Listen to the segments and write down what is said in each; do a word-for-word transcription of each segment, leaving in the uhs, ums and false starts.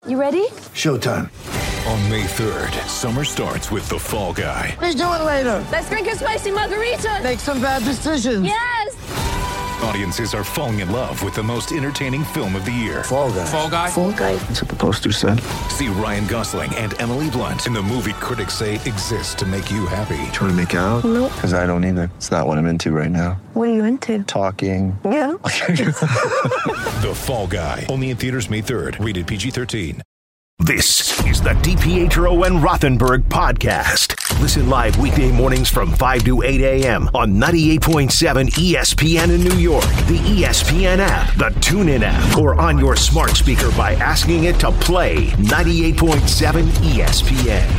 You ready? Showtime. On May third, summer starts with The Fall Guy. Let's do it later. Let's drink a spicy margarita. Make some bad decisions. Yes! Audiences are falling in love with the most entertaining film of the year. Fall Guy. Fall Guy? Fall Guy. That's what the poster said. See Ryan Gosling and Emily Blunt in the movie critics say exists to make you happy. Trying to make it out? Nope. Because I don't either. It's not what I'm into right now. What are you into? Talking. Yeah. The Fall Guy. Only in theaters May third. Rated P G thirteen. This is the DiPietro and Rothenberg podcast. Listen live weekday mornings from five to eight a.m. on ninety-eight point seven E S P N in New York, the E S P N app, the TuneIn app, or on your smart speaker by asking it to play ninety-eight point seven E S P N.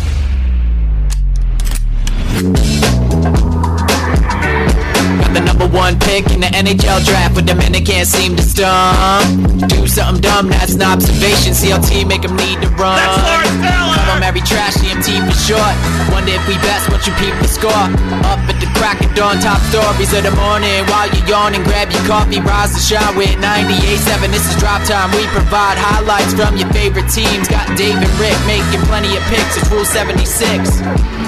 Got the number one pick in the N H L draft, but the men they can't seem to stump. Do something dumb, that's an observation. C L T make them need to run. Call them every trash, C M T for short. Wonder if we best once you peep the score. Up at the crack of dawn, top stories of the morning. While you're yawning, grab your coffee, rise to shine with ninety-eight point seven. This is Drop Time. We provide highlights from your favorite teams. Got Dave and Rick making plenty of picks. It's Rule seventy-six.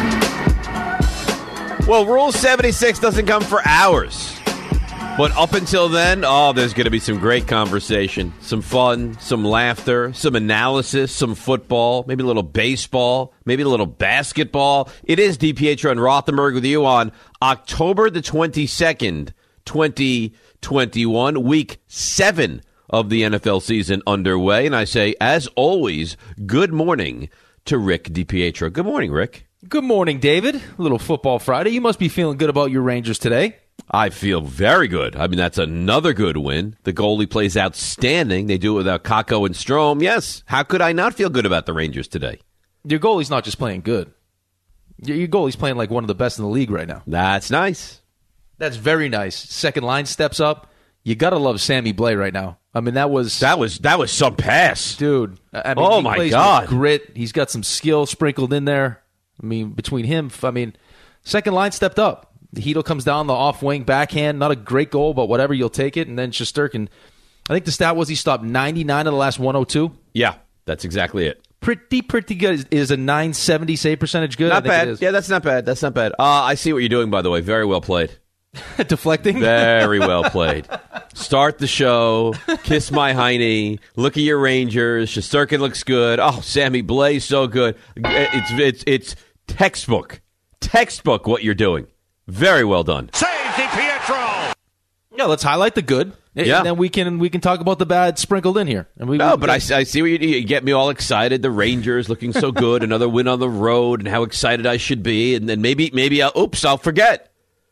Well, Rule seventy-six doesn't come for hours. But up until then, oh, there's going to be some great conversation, some fun, some laughter, some analysis, some football, maybe a little baseball, maybe a little basketball. It is DiPietro and Rothenberg with you on October the twenty-second, twenty twenty-one, week seven of the N F L season underway. And I say, as always, good morning to Rick DiPietro. Good morning, Rick. Good morning, David. A little football Friday. You must be feeling good about your Rangers today. I feel very good. I mean, that's another good win. The goalie plays outstanding. They do it without Kakko and Strome. Yes, how could I not feel good about the Rangers today? Your goalie's not just playing good. Your, your goalie's playing like one of the best in the league right now. That's nice. That's very nice. Second line steps up. You got to love Sammy Blais right now. I mean, that was... That was that was some pass. Dude. I mean, oh, he my plays God. With grit. He's got some skill sprinkled in there. I mean, between him, I mean, second line stepped up. The Heedle comes down the off-wing backhand. Not a great goal, but whatever, you'll take it. And then Shesterkin, I think the stat was he stopped ninety-nine of the last one oh two. Yeah, that's exactly it. Pretty, pretty good. Is, is a nine seventy save percentage good? Not I think bad. It is. Yeah, that's not bad. That's not bad. Uh, I see what you're doing, by the way. Very well played. Deflecting? Very well played. Start the show. Kiss my hiney. Look at your Rangers. Shesterkin looks good. Oh, Sammy Blais, so good. It's it's it's textbook. Textbook what you're doing. Very well done. Save DiPietro! Yeah, let's highlight the good. Yeah. And then we can we can talk about the bad sprinkled in here. And we, No, we, but I, I see what you do. You get me all excited. The Rangers looking so good. Another win on the road and how excited I should be. And then maybe, maybe I'll, oops, I'll forget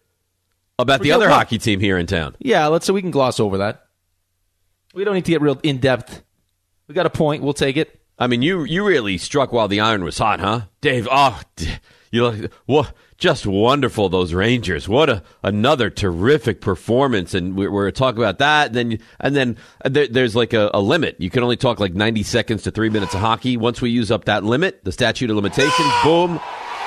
about the Forget other what? hockey team here in town. Yeah, let's so we can gloss over that. We don't need to get real in-depth. We got a point. We'll take it. I mean, you you really struck while the iron was hot, huh? Dave, oh, you look, what, just wonderful, those Rangers. What a another terrific performance. And we're, we're talking about that. And then, and then there, there's like a, a limit. You can only talk like ninety seconds to three minutes of hockey. Once we use up that limit, the statute of limitations, no! boom.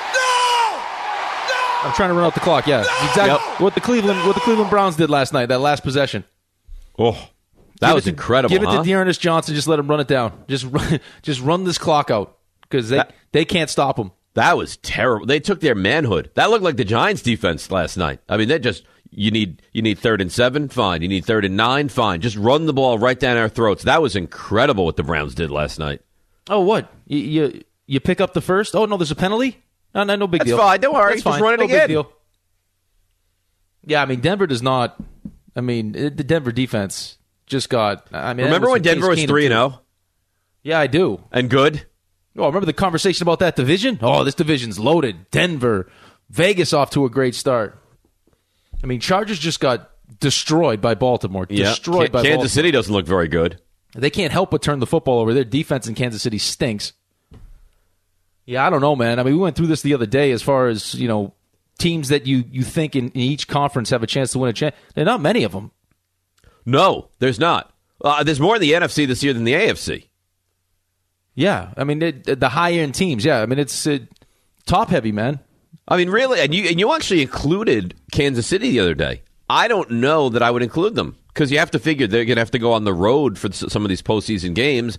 I'm trying to run out the clock. Yeah, exactly. Yep. What the Cleveland what the Cleveland Browns did last night. That last possession. Oh, that give was to, incredible. Give it huh? to Dearness Johnson. Just let him run it down. Just run, just run this clock out because they That- they can't stop him. That was terrible. They took their manhood. That looked like the Giants' defense last night. I mean, they just you need you need third and seven, fine. You need third and nine, fine. Just run the ball right down our throats. That was incredible what the Browns did last night. Oh, what you you, you pick up the first? Oh no, there's a penalty. No, no, no big That's deal. fine. Don't worry. That's Just fine. run it no again. Big deal. Yeah, I mean Denver does not. I mean it, the Denver defense just got. I mean, remember when Denver was three and zero? Yeah, I do. And good. Oh, remember the conversation about that division? Oh, this division's loaded. Denver, Vegas off to a great start. I mean, Chargers just got destroyed by Baltimore. Yeah. Destroyed K- by Kansas Baltimore. City doesn't look very good. They can't help but turn the football over. Their defense in Kansas City stinks. Yeah, I don't know, man. I mean, we went through this the other day as far as, you know, teams that you, you think in, in each conference have a chance to win a chance. There are not many of them. No, there's not. Uh, there's more in the N F C this year than the A F C. Yeah, I mean, it, the high-end teams, yeah. I mean, it's uh, top-heavy, man. I mean, really, and you and you actually included Kansas City the other day. I don't know that I would include them because you have to figure they're going to have to go on the road for some of these postseason games.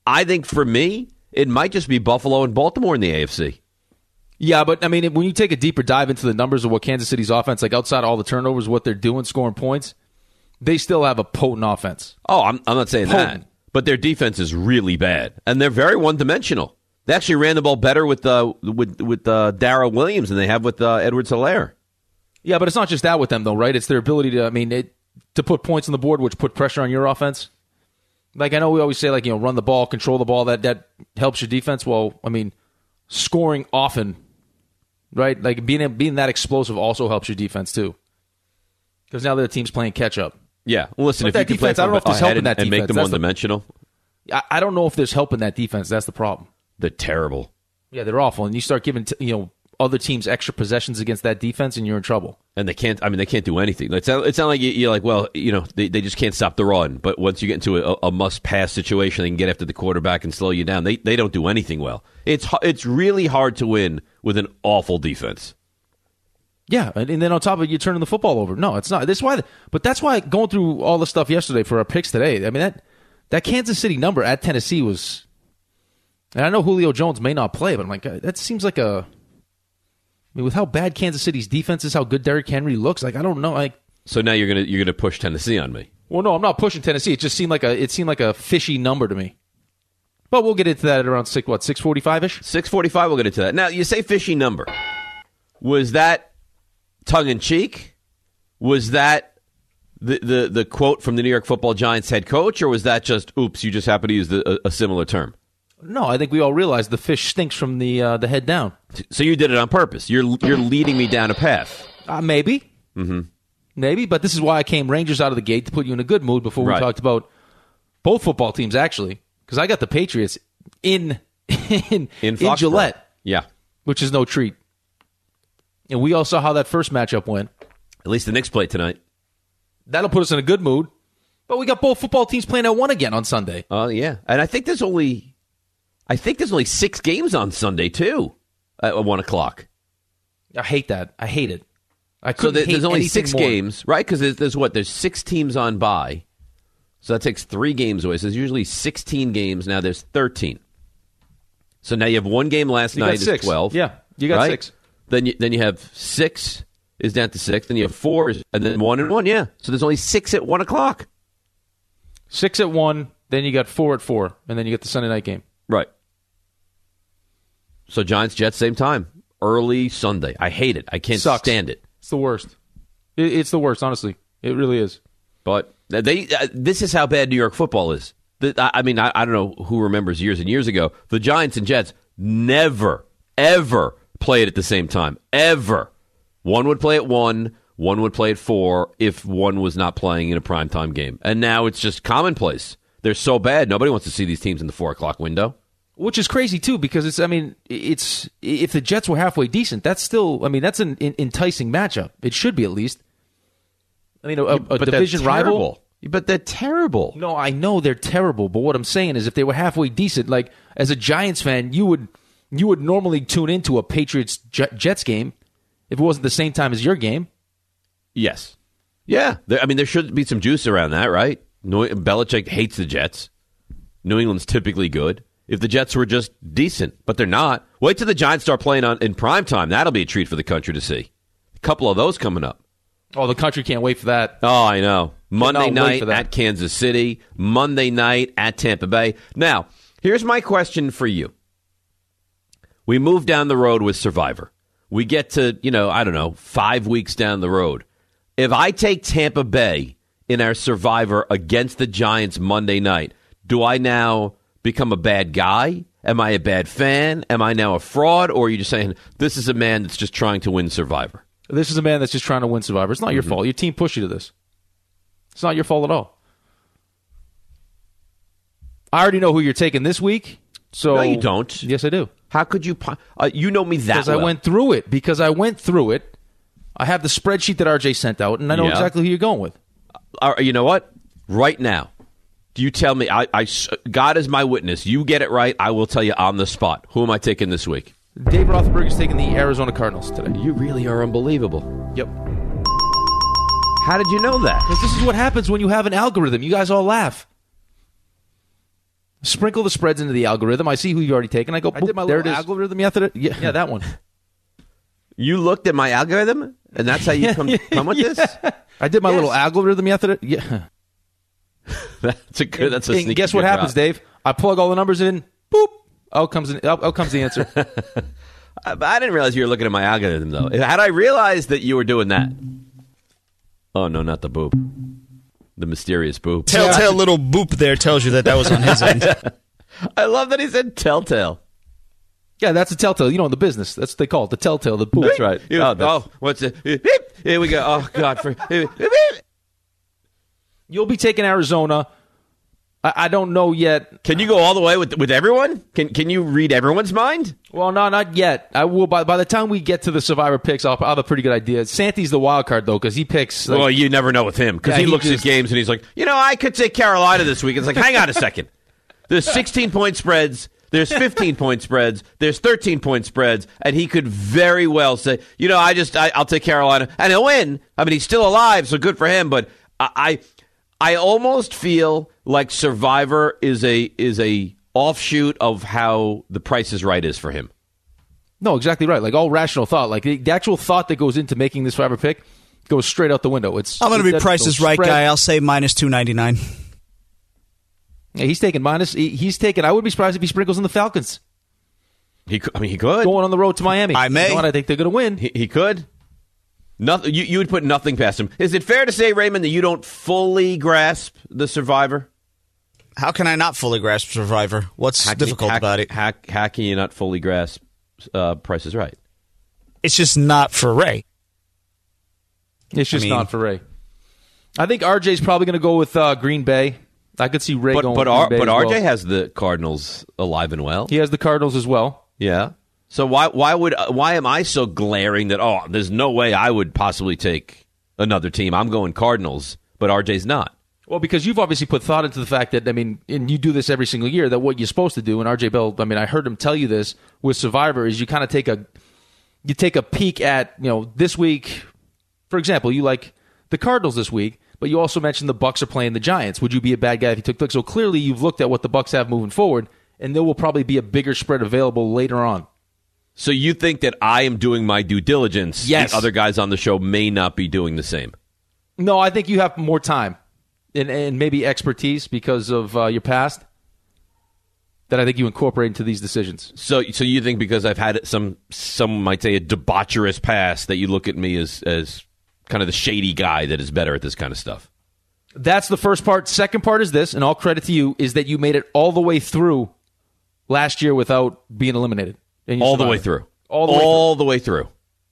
I think for me, it might just be Buffalo and Baltimore in the A F C. Yeah, but I mean, when you take a deeper dive into the numbers of what Kansas City's offense, like outside all the turnovers, what they're doing, scoring points, they still have a potent offense. Oh, I'm, I'm not saying Potent. that. But their defense is really bad, and they're very one-dimensional. They actually ran the ball better with uh, with with uh, Darrell Williams than they have with uh, Edwards-Helaire. Yeah, but it's not just that with them, though, right? It's their ability to, I mean, it, to put points on the board, which put pressure on your offense. Like, I know we always say, like, you know, run the ball, control the ball, that, that helps your defense. Well, I mean, scoring often, right? Like, being being that explosive also helps your defense, too. Because now the team's playing catch-up. Yeah, well, listen, But if that you can defense, play I don't know if there's help ahead in and, that and make defense. them That's the- one-dimensional, I, I don't know if there's help in that defense. That's the problem. they're terrible. Yeah, they're awful. And you start giving, t- you know, other teams extra possessions against that defense, and you're in trouble. And they can't, I mean, they can't do anything. It's not, it's not like you- you're like, well, you know, they, they just can't stop the run. But once you get into a, a must-pass situation, they can get after the quarterback and slow you down. They they don't do anything well. It's h- it's really hard to win with an awful defense. Yeah, and, and then on top of it, you're turning the football over. No, it's not. That's why. But that's why going through all the stuff yesterday for our picks today. I mean that that Kansas City number at Tennessee was. And I know Julio Jones may not play, but I'm like, that seems like a. I mean, with how bad Kansas City's defense is, how good Derrick Henry looks, like I don't know. Like, So now you're gonna you're gonna push Tennessee on me. well, no, I'm not pushing Tennessee. It just seemed like a it seemed like a fishy number to me. But we'll get into that at around six what six forty five ish. six forty-five, we'll get into that. Now, you say fishy number. Was that tongue-in-cheek? Was that the, the, the quote from the New York Football Giants head coach, or was that just, oops, you just happen to use the, a, a similar term? No, I think we all realize the fish stinks from the uh, the head down. So you did it on purpose. You're you're leading me down a path. Uh, maybe. Mm-hmm. Maybe, but this is why I came Rangers out of the gate to put you in a good mood before we Right. talked about both football teams, actually. Because I got the Patriots in in, In, in Foxborough. Gillette, Yeah. which is no treat. And we all saw how that first matchup went. At least the Knicks played tonight. That'll put us in a good mood. But we got both football teams playing at one again on Sunday. Oh, yeah. And I think there's only I think there's only six games on Sunday, too, at one o'clock. I hate that. I hate it. I So couldn't there, hate there's only anything six more. games, right? Because there's, there's what? There's six teams on bye. So that takes three games away. So there's usually sixteen games. Now there's thirteen. So now you have one game last You got night is six. twelve. Yeah, you got right? six. Then you, then you have six is down to six. Then you have four, and then one and one. Yeah. So there's only six at one o'clock. Six at one, then you got four at four, and then you get the Sunday night game. Right. So Giants, Jets, same time. Early Sunday. I hate it. I can't Sucks. stand it. It's the worst. It, it's the worst, honestly. It really is. But they uh, this is how bad New York football is. The, I, I mean, I, I don't know who remembers years and years ago. The Giants and Jets never, ever played at the same time. Ever. One would play at one, one would play at four if one was not playing in a primetime game. And now it's just commonplace. They're so bad, nobody wants to see these teams in the four o'clock window. Which is crazy, too, because it's, I mean, it's, if the Jets were halfway decent, that's still, I mean, that's an, an enticing matchup. It should be, at least. I mean, a, a But they're division rival. terrible. But they're terrible. No, I know they're terrible, but what I'm saying is if they were halfway decent, like, as a Giants fan, you would, you would normally tune into a Patriots Jets game if it wasn't the same time as your game. Yes. Yeah. There, I mean, there should be some juice around that, right? New, Belichick hates the Jets. New England's typically good. If the Jets were just decent, but they're not. Wait till the Giants start playing on in prime time. That'll be a treat for the country to see. A couple of those coming up. Oh, the country can't wait for that. Oh, I know. Monday Cannot wait night for that. at Kansas City. Monday night at Tampa Bay. Now, here's my question for you. We move down the road with Survivor. We get to, you know, I don't know, five weeks down the road. If I take Tampa Bay in our Survivor against the Giants Monday night, do I now become a bad guy? Am I a bad fan? Am I now a fraud? Or are you just saying this is a man that's just trying to win Survivor? This is a man that's just trying to win Survivor. It's not your fault. Your team pushed you to this. It's not your fault at all. I already know who you're taking this week. So No, you don't. Yes, I do. How could you? po- Uh, you know me that Because well. I went through it. Because I went through it. I have the spreadsheet that R J sent out, and I know Yeah. exactly who you're going with. Uh, you know what? Right now, do you tell me? I, I, God is my witness. You get it right, I will tell you on the spot. Who am I taking this week? Dave Roethlisberger is taking the Arizona Cardinals today. You really are unbelievable. Yep. How did you know that? Because this is what happens when you have an algorithm. You guys all laugh. Sprinkle the spreads into the algorithm. I see who you've already taken. I go, I did my there little it is. algorithm method. Yeah, yeah, that one. You looked at my algorithm, and that's how you come, come with yeah. this? I did my Yes. little algorithm method. Yeah. That's a good. That's a And sneaky guess what good happens, drop. Dave? I plug all the numbers in. Boop. Out comes the, out, out comes the answer. I, I didn't realize you were looking at my algorithm, though. Had I realized that you were doing that? Oh, no, not the boop. The mysterious boop. Telltale little boop there tells you that that was on his end. I love that he said telltale. Yeah, that's a telltale. You know, in the business, that's what they call it. The telltale. The boop. That's right. Oh, that's, oh, what's it? Here we go. Oh, God. For, You'll be taking Arizona. I, I don't know yet. Can you go all the way with with everyone? Can Can you read everyone's mind? Well, no, not yet. I will. By by the time we get to the Survivor picks, I'll, I'll have a pretty good idea. Santi's the wild card though, because he picks. Like, well, you never know with him because Yeah, he, he looks just- at games and he's like, you know, I could take Carolina this week. It's like, hang on a second. There's sixteen point spreads. There's fifteen point spreads. There's thirteen point spreads, and he could very well say, you know, I just I, I'll take Carolina, and he'll win. I mean, he's still alive, so good for him. But I I, I almost feel like Survivor is a is a offshoot of how The Price is Right is for him. No, exactly right. Like all rational thought, like the, the actual thought that goes into making this Survivor pick goes straight out the window. It's I'm going to be that- Price is those Right spread- guy. I'll say minus two ninety-nine. Yeah, he's taking minus. He, he's taking. I would be surprised if he sprinkles in the Falcons He could, I mean, he could. going on the road to Miami. I may. You know what? I think they're going to win. He, he could. Nothing. You, you would put nothing past him. Is it fair to say, Raymond, that you don't fully grasp the Survivor? How can I not fully grasp Survivor? What's How can- difficult how- about it? How, how can you not fully grasp uh, Price is Right? It's just not for Ray. It's just I mean- not for Ray. I think R J's probably going to go with uh, Green Bay. I could see Ray But going but, with R, Green Bay but as R J well. has the Cardinals alive and well. He has the Cardinals as well. Yeah. So why why would uh, why am I so glaring that oh there's no way I would possibly take another team? I'm going Cardinals, but R J's not. Well, because you've obviously put thought into the fact that, I mean, and you do this every single year, that what you're supposed to do, and R J Bell, I mean, I heard him tell you this with Survivor, is you kind of take a you take a peek at, you know, this week, for example, you like the Cardinals this week, but you also mentioned the Bucks are playing the Giants. Would you be a bad guy if you took the So clearly you've looked at what the Bucks have moving forward, and there will probably be a bigger spread available later on. So you think that I am doing my due diligence? Yes. The other guys on the show may not be doing the same. No, I think you have more time and, and maybe expertise because of uh, your past that I think you incorporate into these decisions. So so you think because I've had some some might say a debaucherous past that you look at me as as kind of the shady guy that is better at this kind of stuff? That's the first part. Second part is this, and all credit to you, is that you made it all the way through last year without being eliminated. And you All the survived. way through. All the way through. All the way through.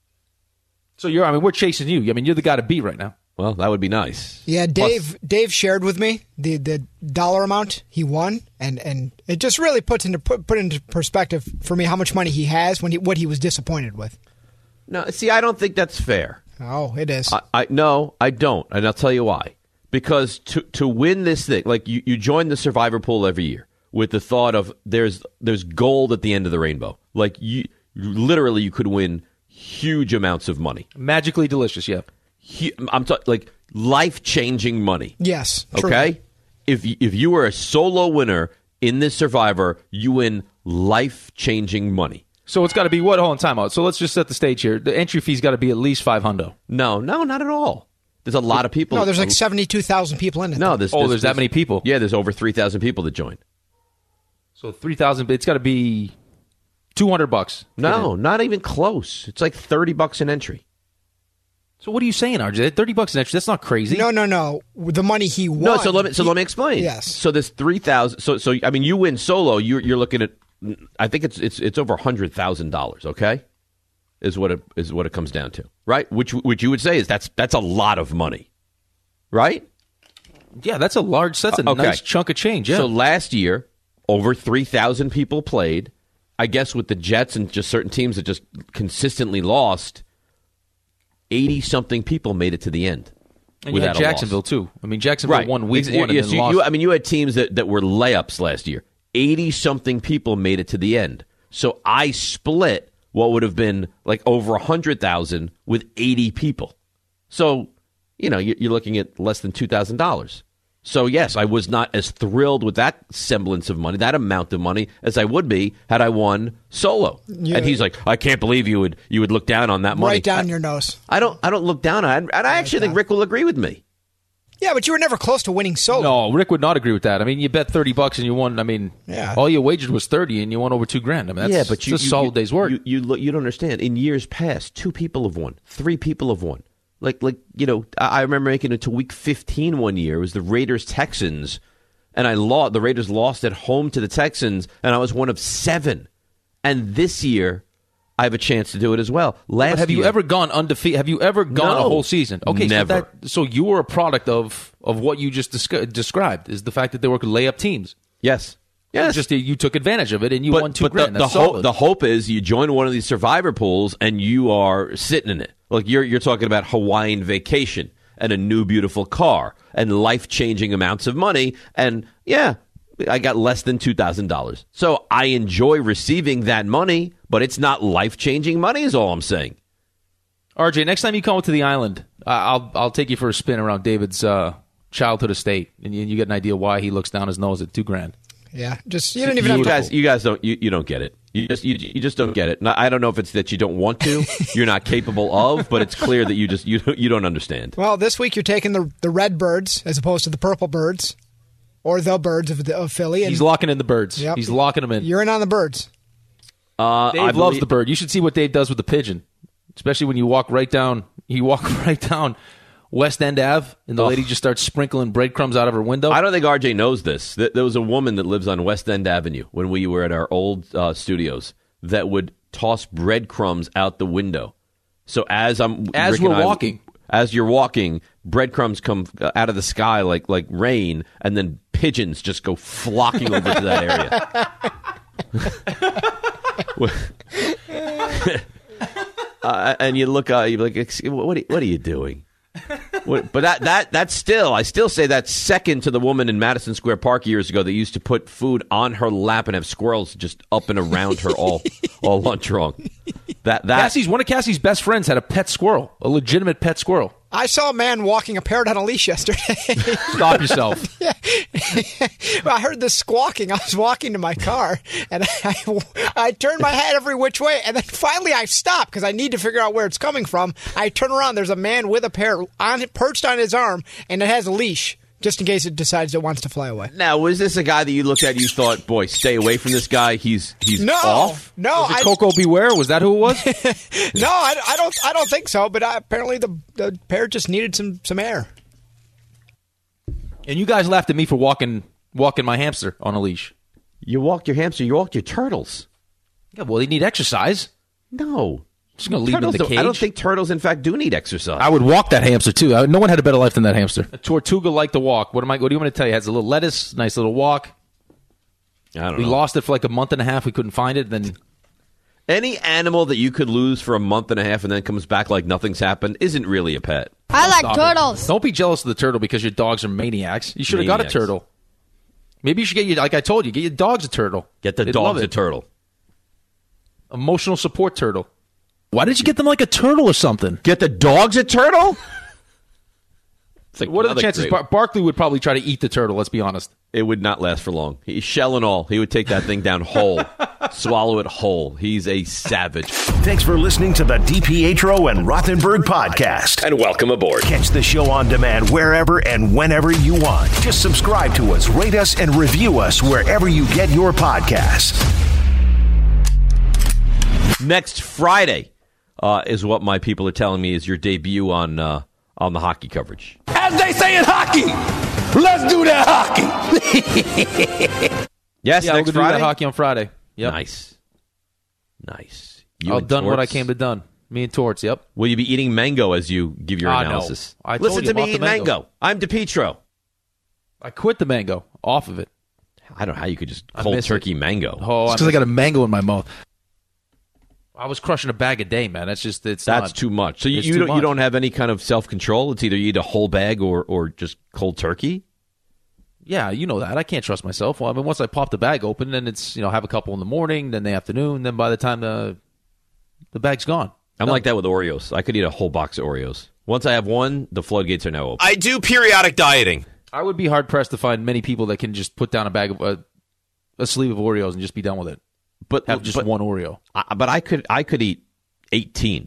So you're, I mean, we're chasing you. I mean, you're the guy to beat right now. Well, that would be nice. Yeah, Dave. Dave shared with me the, the dollar amount he won, and, and it just really puts into put, put into perspective for me how much money he has when he what he was disappointed with. No, see, I don't think that's fair. Oh, it is. I, I no, I don't, and I'll tell you why. Because to to win this thing, like you, you join the Survivor pool every year with the thought of there's there's gold at the end of the rainbow. Like you, literally, you could win huge amounts of money. Magically delicious, yeah. Hu- I'm talking like life changing money. Yes. True. Okay. If y- if you were a solo winner in this Survivor, you win life changing money. So it's got to be what? Hold on, time out. So let's just set the stage here. The entry fee's got to be at least five hundred. No, no, not at all. There's a lot of people. No, there's like seventy-two thousand people in it. No, there's, Oh, there's that many people? Yeah, there's over three thousand people that join. So three thousand. It's got to be two hundred bucks. No, not even close. It's like thirty bucks an entry. So what are you saying, R J? Thirty bucks an entry? That's not crazy. No, no, no. The money he won. No, so let me so he- let me explain. Yes. So there's three thousand. So so I mean, you win solo. You're you're looking at. I think it's it's it's over a hundred thousand dollars. Okay, is what it is what it comes down to, right? Which which you would say is that's that's a lot of money, right? Yeah, that's a large. That's a Uh, okay. nice chunk of change. Yeah. So last year, over three thousand people played. I guess with the Jets and just certain teams that just consistently lost, eighty-something people made it to the end. and you had without a loss. Jacksonville too. I mean, Jacksonville Right. won week Ex- one and yes, then you, lost. you- I mean, you had teams that, that were layups last year. eighty-something people made it to the end. So I split what would have been like over one hundred thousand with eighty people. So, you know, you're, you're looking at less than two thousand dollars. So, yes, I was not as thrilled with that semblance of money, that amount of money, as I would be had I won solo. Yeah. And he's like, I can't believe you would you would look down on that money. Right down I, your nose. I don't I don't look down on it. And I right actually down. think Rick will agree with me. Yeah, but you were never close to winning solo. No, Rick would not agree with that. I mean, you bet thirty bucks and you won. I mean, yeah. all you wagered was thirty and you won over two grand. I mean, that's, yeah, but you, that's a solid you, day's work. You, you, you don't understand. In years past, two people have won. Three people have won. Like, like you know, I remember making it to week fifteen one year. It was the Raiders-Texans, and I lost. The Raiders lost at home to the Texans, and I was one of seven. And this year, I have a chance to do it as well. Last but have year, you ever gone undefeated? Have you ever gone no, a whole season? Okay, never. So, that, so you were a product of, of what you just descri- described, is the fact that they were layup teams. Yes. Yes. Just you took advantage of it and you but, won two but grand. The, That's the, hope, solid. the hope is you join one of these survivor pools and you are sitting in it. Like you're you're talking about Hawaiian vacation and a new beautiful car and life-changing amounts of money. And yeah, I got less than two thousand dollars. So I enjoy receiving that money, but it's not life-changing money is all I'm saying. R J, next time you come to the island, I'll I'll take you for a spin around David's uh, childhood estate, and you, you get an idea why he looks down his nose at two grand. Yeah, just you don't even you have guys, to. you guys don't you, you don't get it. You just you, you just don't get it. I don't know if it's that you don't want to, you're not capable of, but it's clear that you just you you don't understand. Well, this week you're taking the the red birds as opposed to the purple birds, or the birds of, the, of Philly. And he's locking in the birds. Yep. He's locking them in. You're in on the birds. Uh, Dave I loves believe- the bird. You should see what Dave does with the pigeon, especially when you walk right down. You walk right down West End Ave, and the oh. lady just starts sprinkling breadcrumbs out of her window. I don't think R J knows this. There was a woman that lives on West End Avenue when we were at our old uh, studios that would toss breadcrumbs out the window. So as I'm as Rick we're I, walking, as you're walking, breadcrumbs come out of the sky like like rain, and then pigeons just go flocking over to that area. uh, and you look, uh, you're like, what are, what are you doing? What, but that that that's still, I still say that's second to the woman in Madison Square Park years ago that used to put food on her lap and have squirrels just up and around her all all lunch long. That that Cassie's one of Cassie's best friends had a pet squirrel, a legitimate pet squirrel. I saw a man walking a parrot on a leash yesterday. Stop yourself. Yeah. Well, I heard this squawking. I was walking to my car, and I, I turned my head every which way, and then finally I stopped because I need to figure out where it's coming from. I turn around. There's a man with a parrot on perched on his arm, and it has a leash just in case it decides it wants to fly away. Now, was this a guy that you looked at and you thought, boy, stay away from this guy? He's he's no, off? No, was it I, Coco Beware? Was that who it was? no, I, I don't. I don't think so. But I, apparently, the, the parrot just needed some, some air. And you guys laughed at me for walking walking my hamster on a leash. You walked your hamster. You walked your turtles. Yeah, well, they need exercise. No. Just going to leave them in the don't, cage. I don't think turtles, in fact, do need exercise. I would walk that hamster, too. I, no one had a better life than that hamster. A Tortuga liked to walk. What am I? What do you want me to tell you? It has a little lettuce, nice little walk. I don't we know. lost it for like a month and a half. We couldn't find it. Then Any animal that you could lose for a month and a half and then comes back like nothing's happened isn't really a pet. I like Stop turtles. It. Don't be jealous of the turtle because your dogs are maniacs. You should have got a Maniacs. turtle. Maybe you should get your, like I told you, get your dogs a turtle. Get the They'd love dogs a it. turtle. Emotional support turtle. Why did you get them like a turtle or something? Get the dogs a turtle? It's like What are the another chances? great Bar- one. Barkley would probably try to eat the turtle, let's be honest. It would not last for long. He, shell and all. He would take that thing down whole. Swallow it whole. He's a savage. Thanks for listening to the DiPietro and Rothenberg podcast. And welcome aboard. Catch the show on demand wherever and whenever you want. Just subscribe to us, rate us, and review us wherever you get your podcasts. Next Friday uh, is what my people are telling me is your debut on uh, on the hockey coverage. As they say in hockey, let's do that hockey. Yes, Yeah, next we're going to do Friday. that hockey on Friday. Yep. Nice, nice. You I've and done what I Torts? came to done. Me and Torts, yep. Will you be eating mango as you give your Ah, no. analysis? I told Listen you to I'm me off eat the mango. mango. I'm DiPietro. I quit the mango off of it. I don't know how you could just I cold miss turkey it. mango. Oh, It's because I got a mango in my mouth. I was crushing a bag a day, man. That's just it's That's not, too much. So you, it's you too don't you much. don't have any kind of self control. It's either you eat a whole bag or or just cold turkey. Yeah, you know that. I can't trust myself. Well, I mean, once I pop the bag open, then it's, you know, have a couple in the morning, then the afternoon, then by the time the the bag's gone. I'm Done. like that with Oreos. I could eat a whole box of Oreos. Once I have one, the floodgates are now open. I do periodic dieting. I would be hard pressed to find many people that can just put down a bag of uh, a sleeve of Oreos and just be done with it. But have just but, one Oreo. I, but I could I could eat eighteen.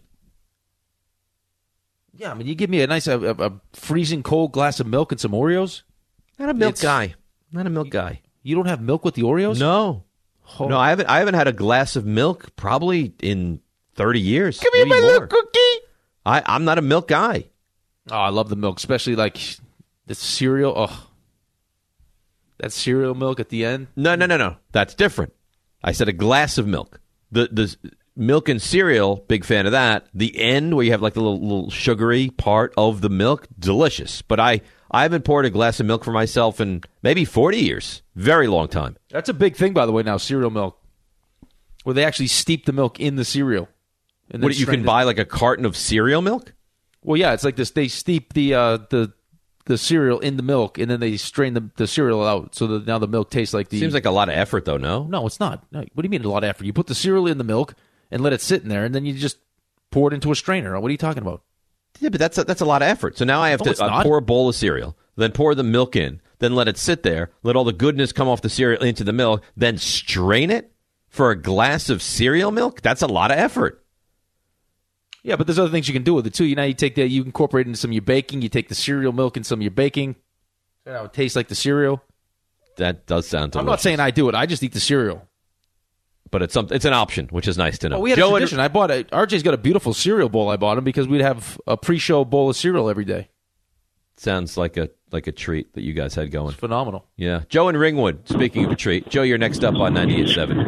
Yeah, I mean, you give me a nice a, a freezing cold glass of milk and some Oreos. Not a milk It's, guy. Not a milk guy. You don't have milk with the Oreos? No. Oh. No, I haven't. I haven't had a glass of milk probably in thirty years. Give me my more. little cookie. I, I'm not a milk guy. Oh, I love the milk, especially like the cereal. Oh, that cereal milk at the end. No, no, no, no. That's different. I said a glass of milk. The the milk and cereal, big fan of that. The end where you have like the little, little sugary part of the milk, delicious. But I, I haven't poured a glass of milk for myself in maybe forty years. Very long time. That's a big thing, by the way, now, cereal milk, where they actually steep the milk in the cereal. And what, you can buy like a carton of cereal milk? Well, yeah, it's like this. They steep the uh, the the cereal in the milk, and then they strain the, the cereal out, so that now the milk tastes like the... Seems like a lot of effort, though, no? No, it's not. No, what do you mean a lot of effort? You put the cereal in the milk and let it sit in there, and then you just pour it into a strainer. What are you talking about? Yeah, but that's a, that's a lot of effort. So now I have no, to uh, pour a bowl of cereal, then pour the milk in, then let it sit there, let all the goodness come off the cereal into the milk, then strain it for a glass of cereal milk? That's a lot of effort. Yeah, but there's other things you can do with it, too. You know, you take that, you incorporate it into some of your baking. You take the cereal milk in some of your baking. You know, it tastes like the cereal. That does sound delicious. I'm not saying I do it. I just eat the cereal. But it's some, it's an option, which is nice to know. Well, we had Joe a tradition. And, I bought a, R J's got a beautiful cereal bowl I bought him because we'd have a pre-show bowl of cereal every day. Sounds like a like a treat that you guys had going. It's phenomenal. Yeah. Joe in Ringwood, speaking of a treat. Joe, you're next up on ninety-eight point seven.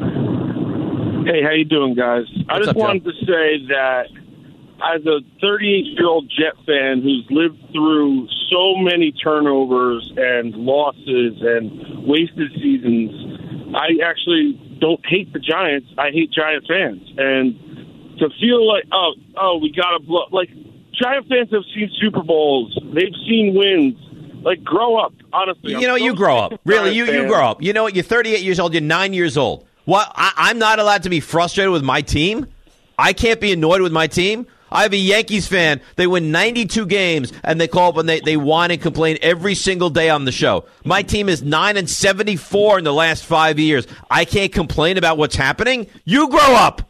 Hey, how you doing, guys? What's I just up, wanted Joe? to say that as a thirty-eight-year-old Jet fan who's lived through so many turnovers and losses and wasted seasons, I actually don't hate the Giants. I hate Giant fans. And to feel like, oh, oh, we got to blow. Like, Giant fans have seen Super Bowls. They've seen wins. Like, grow up, honestly. You I'm know, so you grow sick up. of Really, Giant you, you fans. grow up. You know what? You're thirty-eight years old. You're nine years old. What? I, I'm not allowed to be frustrated with my team? I can't be annoyed with my team? I have a Yankees fan. They win ninety-two games, and they call up and they, they whine and complain every single day on the show. My team is nine and seventy-four in the last five years. I can't complain about what's happening. You grow up.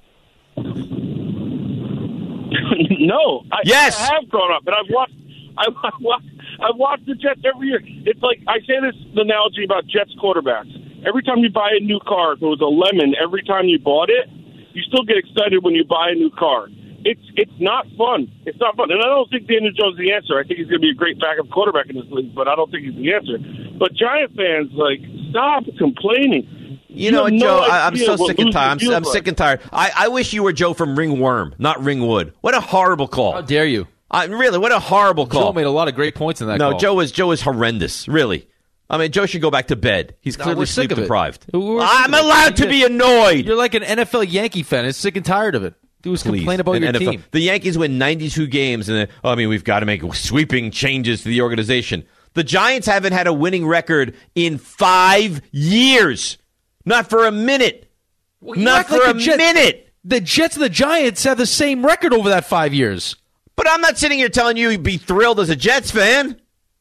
No. I, Yes. I have grown up, and I've watched, I've, I've watched, I've watched the Jets every year. It's like, I say this analogy about Jets quarterbacks. Every time you buy a new car, if it was a lemon, every time you bought it, you still get excited when you buy a new car. It's it's not fun. It's not fun. And I don't think Daniel Jones is the answer. I think he's going to be a great backup quarterback in this league, but I don't think he's the answer. But Giant fans, like, stop complaining. You, you know what, no Joe? I, I'm idea so what sick and losing tired. I'm, feels I'm like. sick and tired. I, I wish you were Joe from Ringworm, not Ringwood. What a horrible call. How dare you? I, really, what a horrible call. Joe made a lot of great points in that no, call. Joe is Joe is horrendous, really. I mean, Joe should go back to bed. He's No, clearly we're sick sleep of it. deprived. We're sick I'm of it. allowed to be annoyed. You're like an N F L Yankee fan. Is sick and tired of it. Dudes Please. complain about An your N F L. team. The Yankees win ninety-two games, and then, oh, I mean, we've got to make sweeping changes to the organization. The Giants haven't had a winning record in five years. Not for a minute. Well, you Not act for like a the Jet- minute. The Jets and the Giants have the same record over that five years. But I'm not sitting here telling you you'd be thrilled as a Jets fan.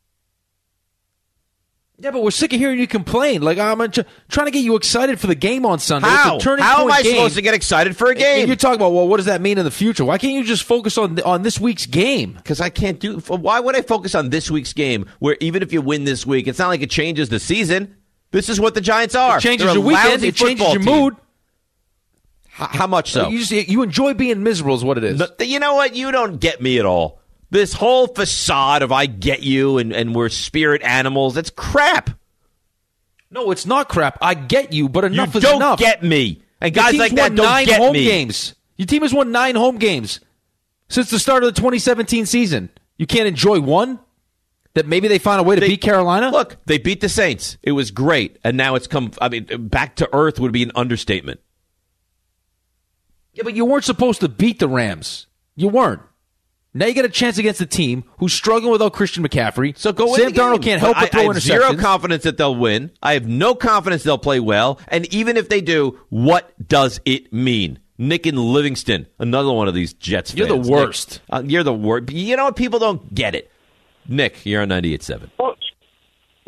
Yeah, but we're sick of hearing you complain. Like, I'm tr- trying to get you excited for the game on Sunday. How? It's a turning How am point I game. supposed to get excited for a And game? you're talking about, well, what does that mean in the future? Why can't you just focus on on this week's game? Because I can't do. Why would I focus on this week's game? Where even if you win this week, it's not like it changes the season. This is what the Giants are. It changes They're a your weekend. lousy It changes football your team. mood. How, how much so? You, just, you enjoy being miserable is what it is. No, you know what? You don't get me at all. This whole facade of I get you and, and we're spirit animals, that's crap. No, it's not crap. I get you, but enough you is don't enough. get me. And Your guys team's like that won don't nine get home me. games. Your team has won nine home games since the start of the twenty seventeen season. You can't enjoy one? That maybe they find a way to They- beat Carolina? Look, they beat the Saints. It was great. And now it's come, I mean, back to earth would be an understatement. Yeah, but you weren't supposed to beat the Rams. You weren't. Now you get a chance against a team who's struggling without Christian McCaffrey. So go win Sam the game. Darnold can't help I, but throw I have interceptions. zero confidence that they'll win. I have no confidence they'll play well. And even if they do, what does it mean? Nick and Livingston, another one of these Jets You're fans. the worst. Nick, uh, you're the worst. You know what? People don't get it. Nick, you're on ninety-eight point seven. Well,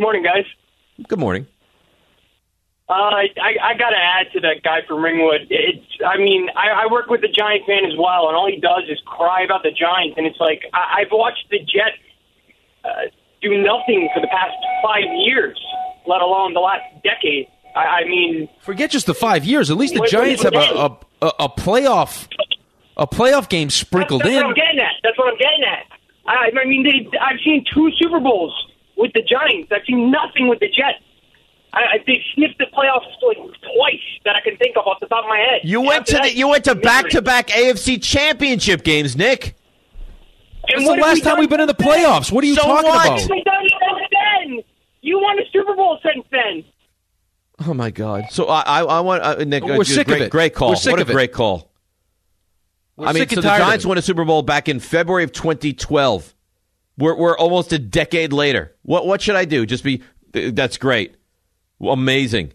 Morning, guys. Good morning. Uh, I, I got to add to that guy from Ringwood. It's, I mean, I, I work with a Giant fan as well, and all he does is cry about the Giants. And it's like, I, I've watched the Jets uh, do nothing for the past five years, let alone the last decade. I, I mean, forget just the five years. At least the what, Giants what, have a, a, a playoff a playoff game sprinkled that's, that's in. What I'm getting at. That's what I'm getting at. I, I mean, they, I've seen two Super Bowls with the Giants. I've seen nothing with the Jets. I, they sniffed the playoffs like twice that I can think of off the top of my head. You went to the, you went to back-to-back A F C Championship games, Nick. When's the last time we've been in the playoffs? What are you so talking what? about? We've done it since then. You won a Super Bowl since then. Oh my God! So I, I, I want uh, Nick. We're uh, sick great, of it. Great call. We're sick what a of it. great call. We're I mean, sick so and the tired of Giants it. won a Super Bowl back in February of twenty twelve. We're we're almost a decade later. What what should I do? Just be. That's great. Amazing.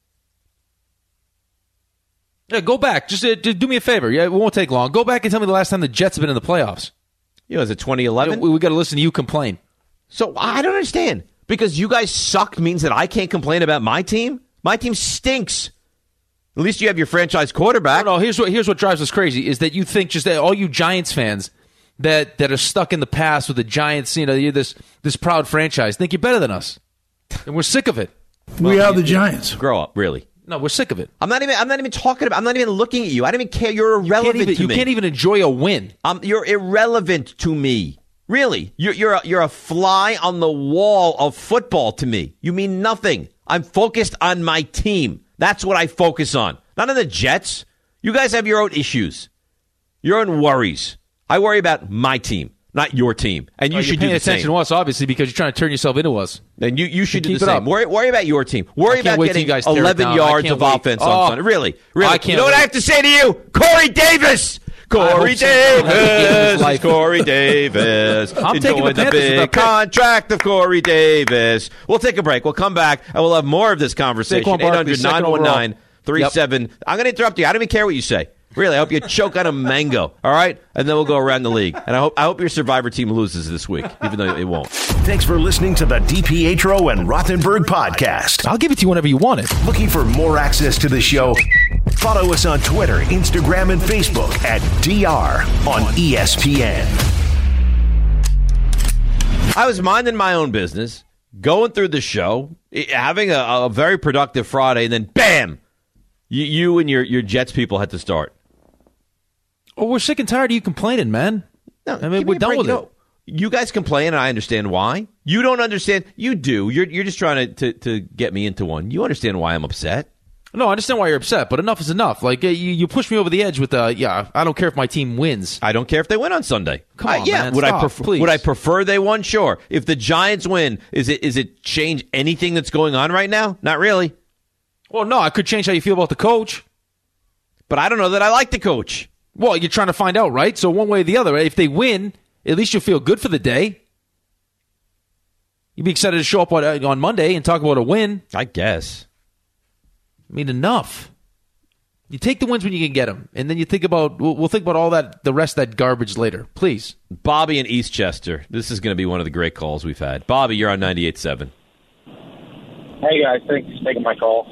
Yeah, go back. Just, uh, just do me a favor. Yeah, it won't take long. Go back and tell me the last time the Jets have been in the playoffs. You know, is it twenty eleven? We, we got to listen to you complain. So I don't understand. Because you guys suck means that I can't complain about my team? My team stinks. At least you have your franchise quarterback. No, no, here's what here's what drives us crazy is that you think just that all you Giants fans that, that are stuck in the past with the Giants, you know, you're this this proud franchise, think you're better than us. And we're sick of it. We are the Giants. Grow up, really. No, we're sick of it. I'm not even. I'm not even talking about. I'm not even looking at you. I don't even care. You're irrelevant you can't even, to you me. You can't even enjoy a win. Um, you're irrelevant to me. Really, you're you're a, you're a fly on the wall of football to me. You mean nothing. I'm focused on my team. That's what I focus on. Not on the Jets. You guys have your own issues, your own worries. I worry about my team, not your team. And you oh, should you're paying do the attention same. to us, obviously, because you're trying to turn yourself into us. Then you, you should do Keep the it same. up. Worry, worry about your team. Worry I can't about wait till getting you guys tear it eleven down. I yards can't of wait. offense Oh, on Sunday. Really, really. I can't you know what wait. I have to say to you? Corey Davis. Corey so. Davis. It's Corey Davis. I'm taking the Enjoy the Panthers with big that pick. contract of Corey Davis. We'll take a break. We'll come back and we'll have more of this conversation. Saquon Barkley, eight hundred, second nine one nine, three seven I'm going to interrupt you. I don't even care what you say. Really, I hope you choke on a mango. All right? And then we'll go around the league. And I hope I hope your Survivor team loses this week, even though it won't. Thanks for listening to the DiPietro and Rothenberg podcast. I'll give it to you whenever you want it. Looking for more access to the show? Follow us on Twitter, Instagram, and Facebook at D R on E S P N. I was minding my own business, going through the show, having a, a very productive Friday, and then bam, you, you and your, your Jets people had to start. Oh, we're sick and tired of you complaining, man. No, I mean, give we're me a done break. with You it. know, you guys complain, and I understand why. You don't understand. You do. You're you're just trying to, to, to get me into one. You understand why I'm upset. No, I understand why you're upset, but enough is enough. Like, uh, you, you push me over the edge with, uh, yeah, I don't care if my team wins. I don't care if they win on Sunday. Come I- on, yeah, man, would stop, I prefer? please. Would I prefer they won? Sure. If the Giants win, is it is it change anything that's going on right now? Not really. Well, no, I could change how you feel about the coach. But I don't know that I like the coach. Well, you're trying to find out, right? So one way or the other, right? If they win, at least you'll feel good for the day. You'd be excited to show up on, uh, on Monday and talk about a win. I guess. I mean, enough. You take the wins when you can get them, and then you think about, we'll, we'll think about all that, the rest of that garbage later. Please. Bobby in Eastchester. This is going to be one of the great calls we've had. Bobby, you're on ninety-eight point seven. Hey guys, thanks for taking my call.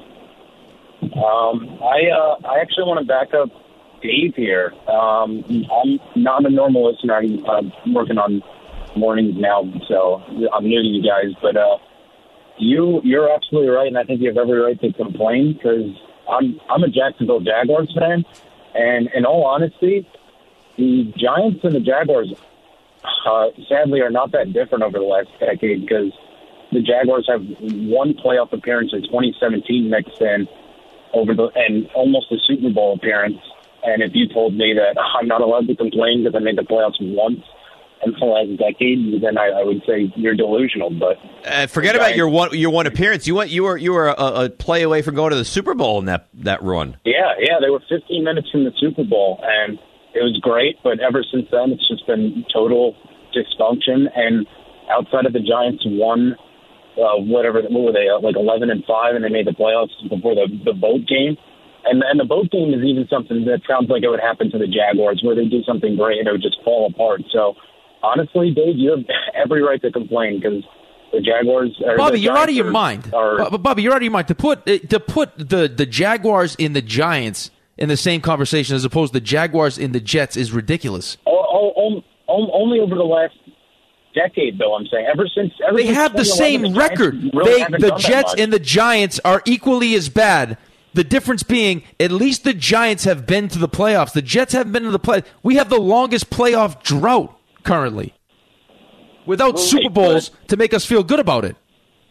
Um, I uh, I actually want to back up Dave here. Um, I'm not a normal listener. I'm uh, working on mornings now, so I'm new to you guys. But uh, you you're absolutely right, and I think you have every right to complain because I'm I'm a Jacksonville Jaguars fan, and in all honesty, the Giants and the Jaguars uh, sadly are not that different over the last decade because the Jaguars have one playoff appearance in twenty seventeen mixed in over the and almost a Super Bowl appearance. And if you told me that I'm not allowed to complain because I made the playoffs once in the last decade, then I, I would say you're delusional. But uh, forget about your one your one appearance. You went you were you were a, a play away from going to the Super Bowl in that that run. Yeah, yeah, they were fifteen minutes from the Super Bowl, and it was great. But ever since then, it's just been total dysfunction. And outside of the Giants, one. Uh, whatever, what were they, uh, like eleven and five, and they made the playoffs before the, the boat game. And, and the boat game is even something that sounds like it would happen to the Jaguars, where they do something great and it would just fall apart. So, honestly, Dave, you have every right to complain because The Jaguars. Or Bobby, the you're out of your Giants mind. Are, Bu- Bobby, you're out of your mind to put uh, to put the the Jaguars in the Giants in the same conversation as opposed to the Jaguars in the Jets is ridiculous. oh, oh, oh, only over the last decade, though. I'm saying ever since ever They since have the same the record. really They, haven't the done that Jets much. and the Giants are equally as bad. The difference being, at least the Giants have been to the playoffs. The Jets haven't been to the play. We have the longest playoff drought currently, without Well, Super wait, Bowls but- to make us feel good about it.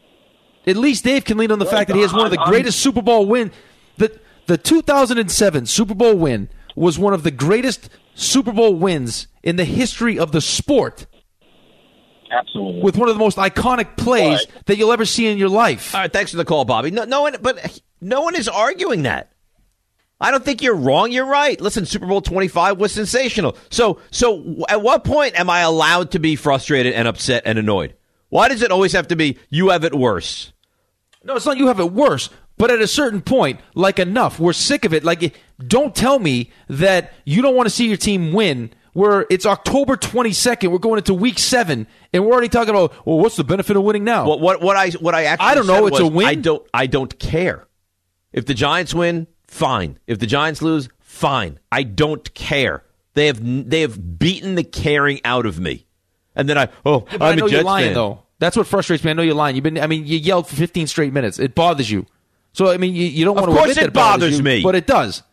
At least Dave can lean on the Right, fact that he has one of the I'm- greatest Super Bowl win. The the two thousand seven Super Bowl win was one of the greatest Super Bowl wins in the history of the sport. Absolutely. With one of the most iconic plays But- that you'll ever see in your life. All right, thanks for the call, Bobby. No, no one, but no one is arguing that. I don't think you're wrong. You're right. Listen, Super Bowl twenty-five was sensational. So, so at what point am I allowed to be frustrated and upset and annoyed? Why does it always have to be you have it worse? No, it's not you have it worse. But at a certain point, like enough, we're sick of it. Like, don't tell me that you don't want to see your team win. Where it's October twenty-second, we're going into week seven, and we're already talking about, well, what's the benefit of winning now? What what what I what I actually I don't know. said It's a was, win. I don't I don't care. If the Giants win, fine. If the Giants lose, fine. I don't care. They have they have beaten the caring out of me. And then I oh Yeah, but I'm I know a you're Jets lying fan. though. That's what frustrates me. I know you're lying. You've been. I mean, you yelled for fifteen straight minutes. It bothers you. So I mean, you, you don't Of want to course admit that it bothers you, me. but it does.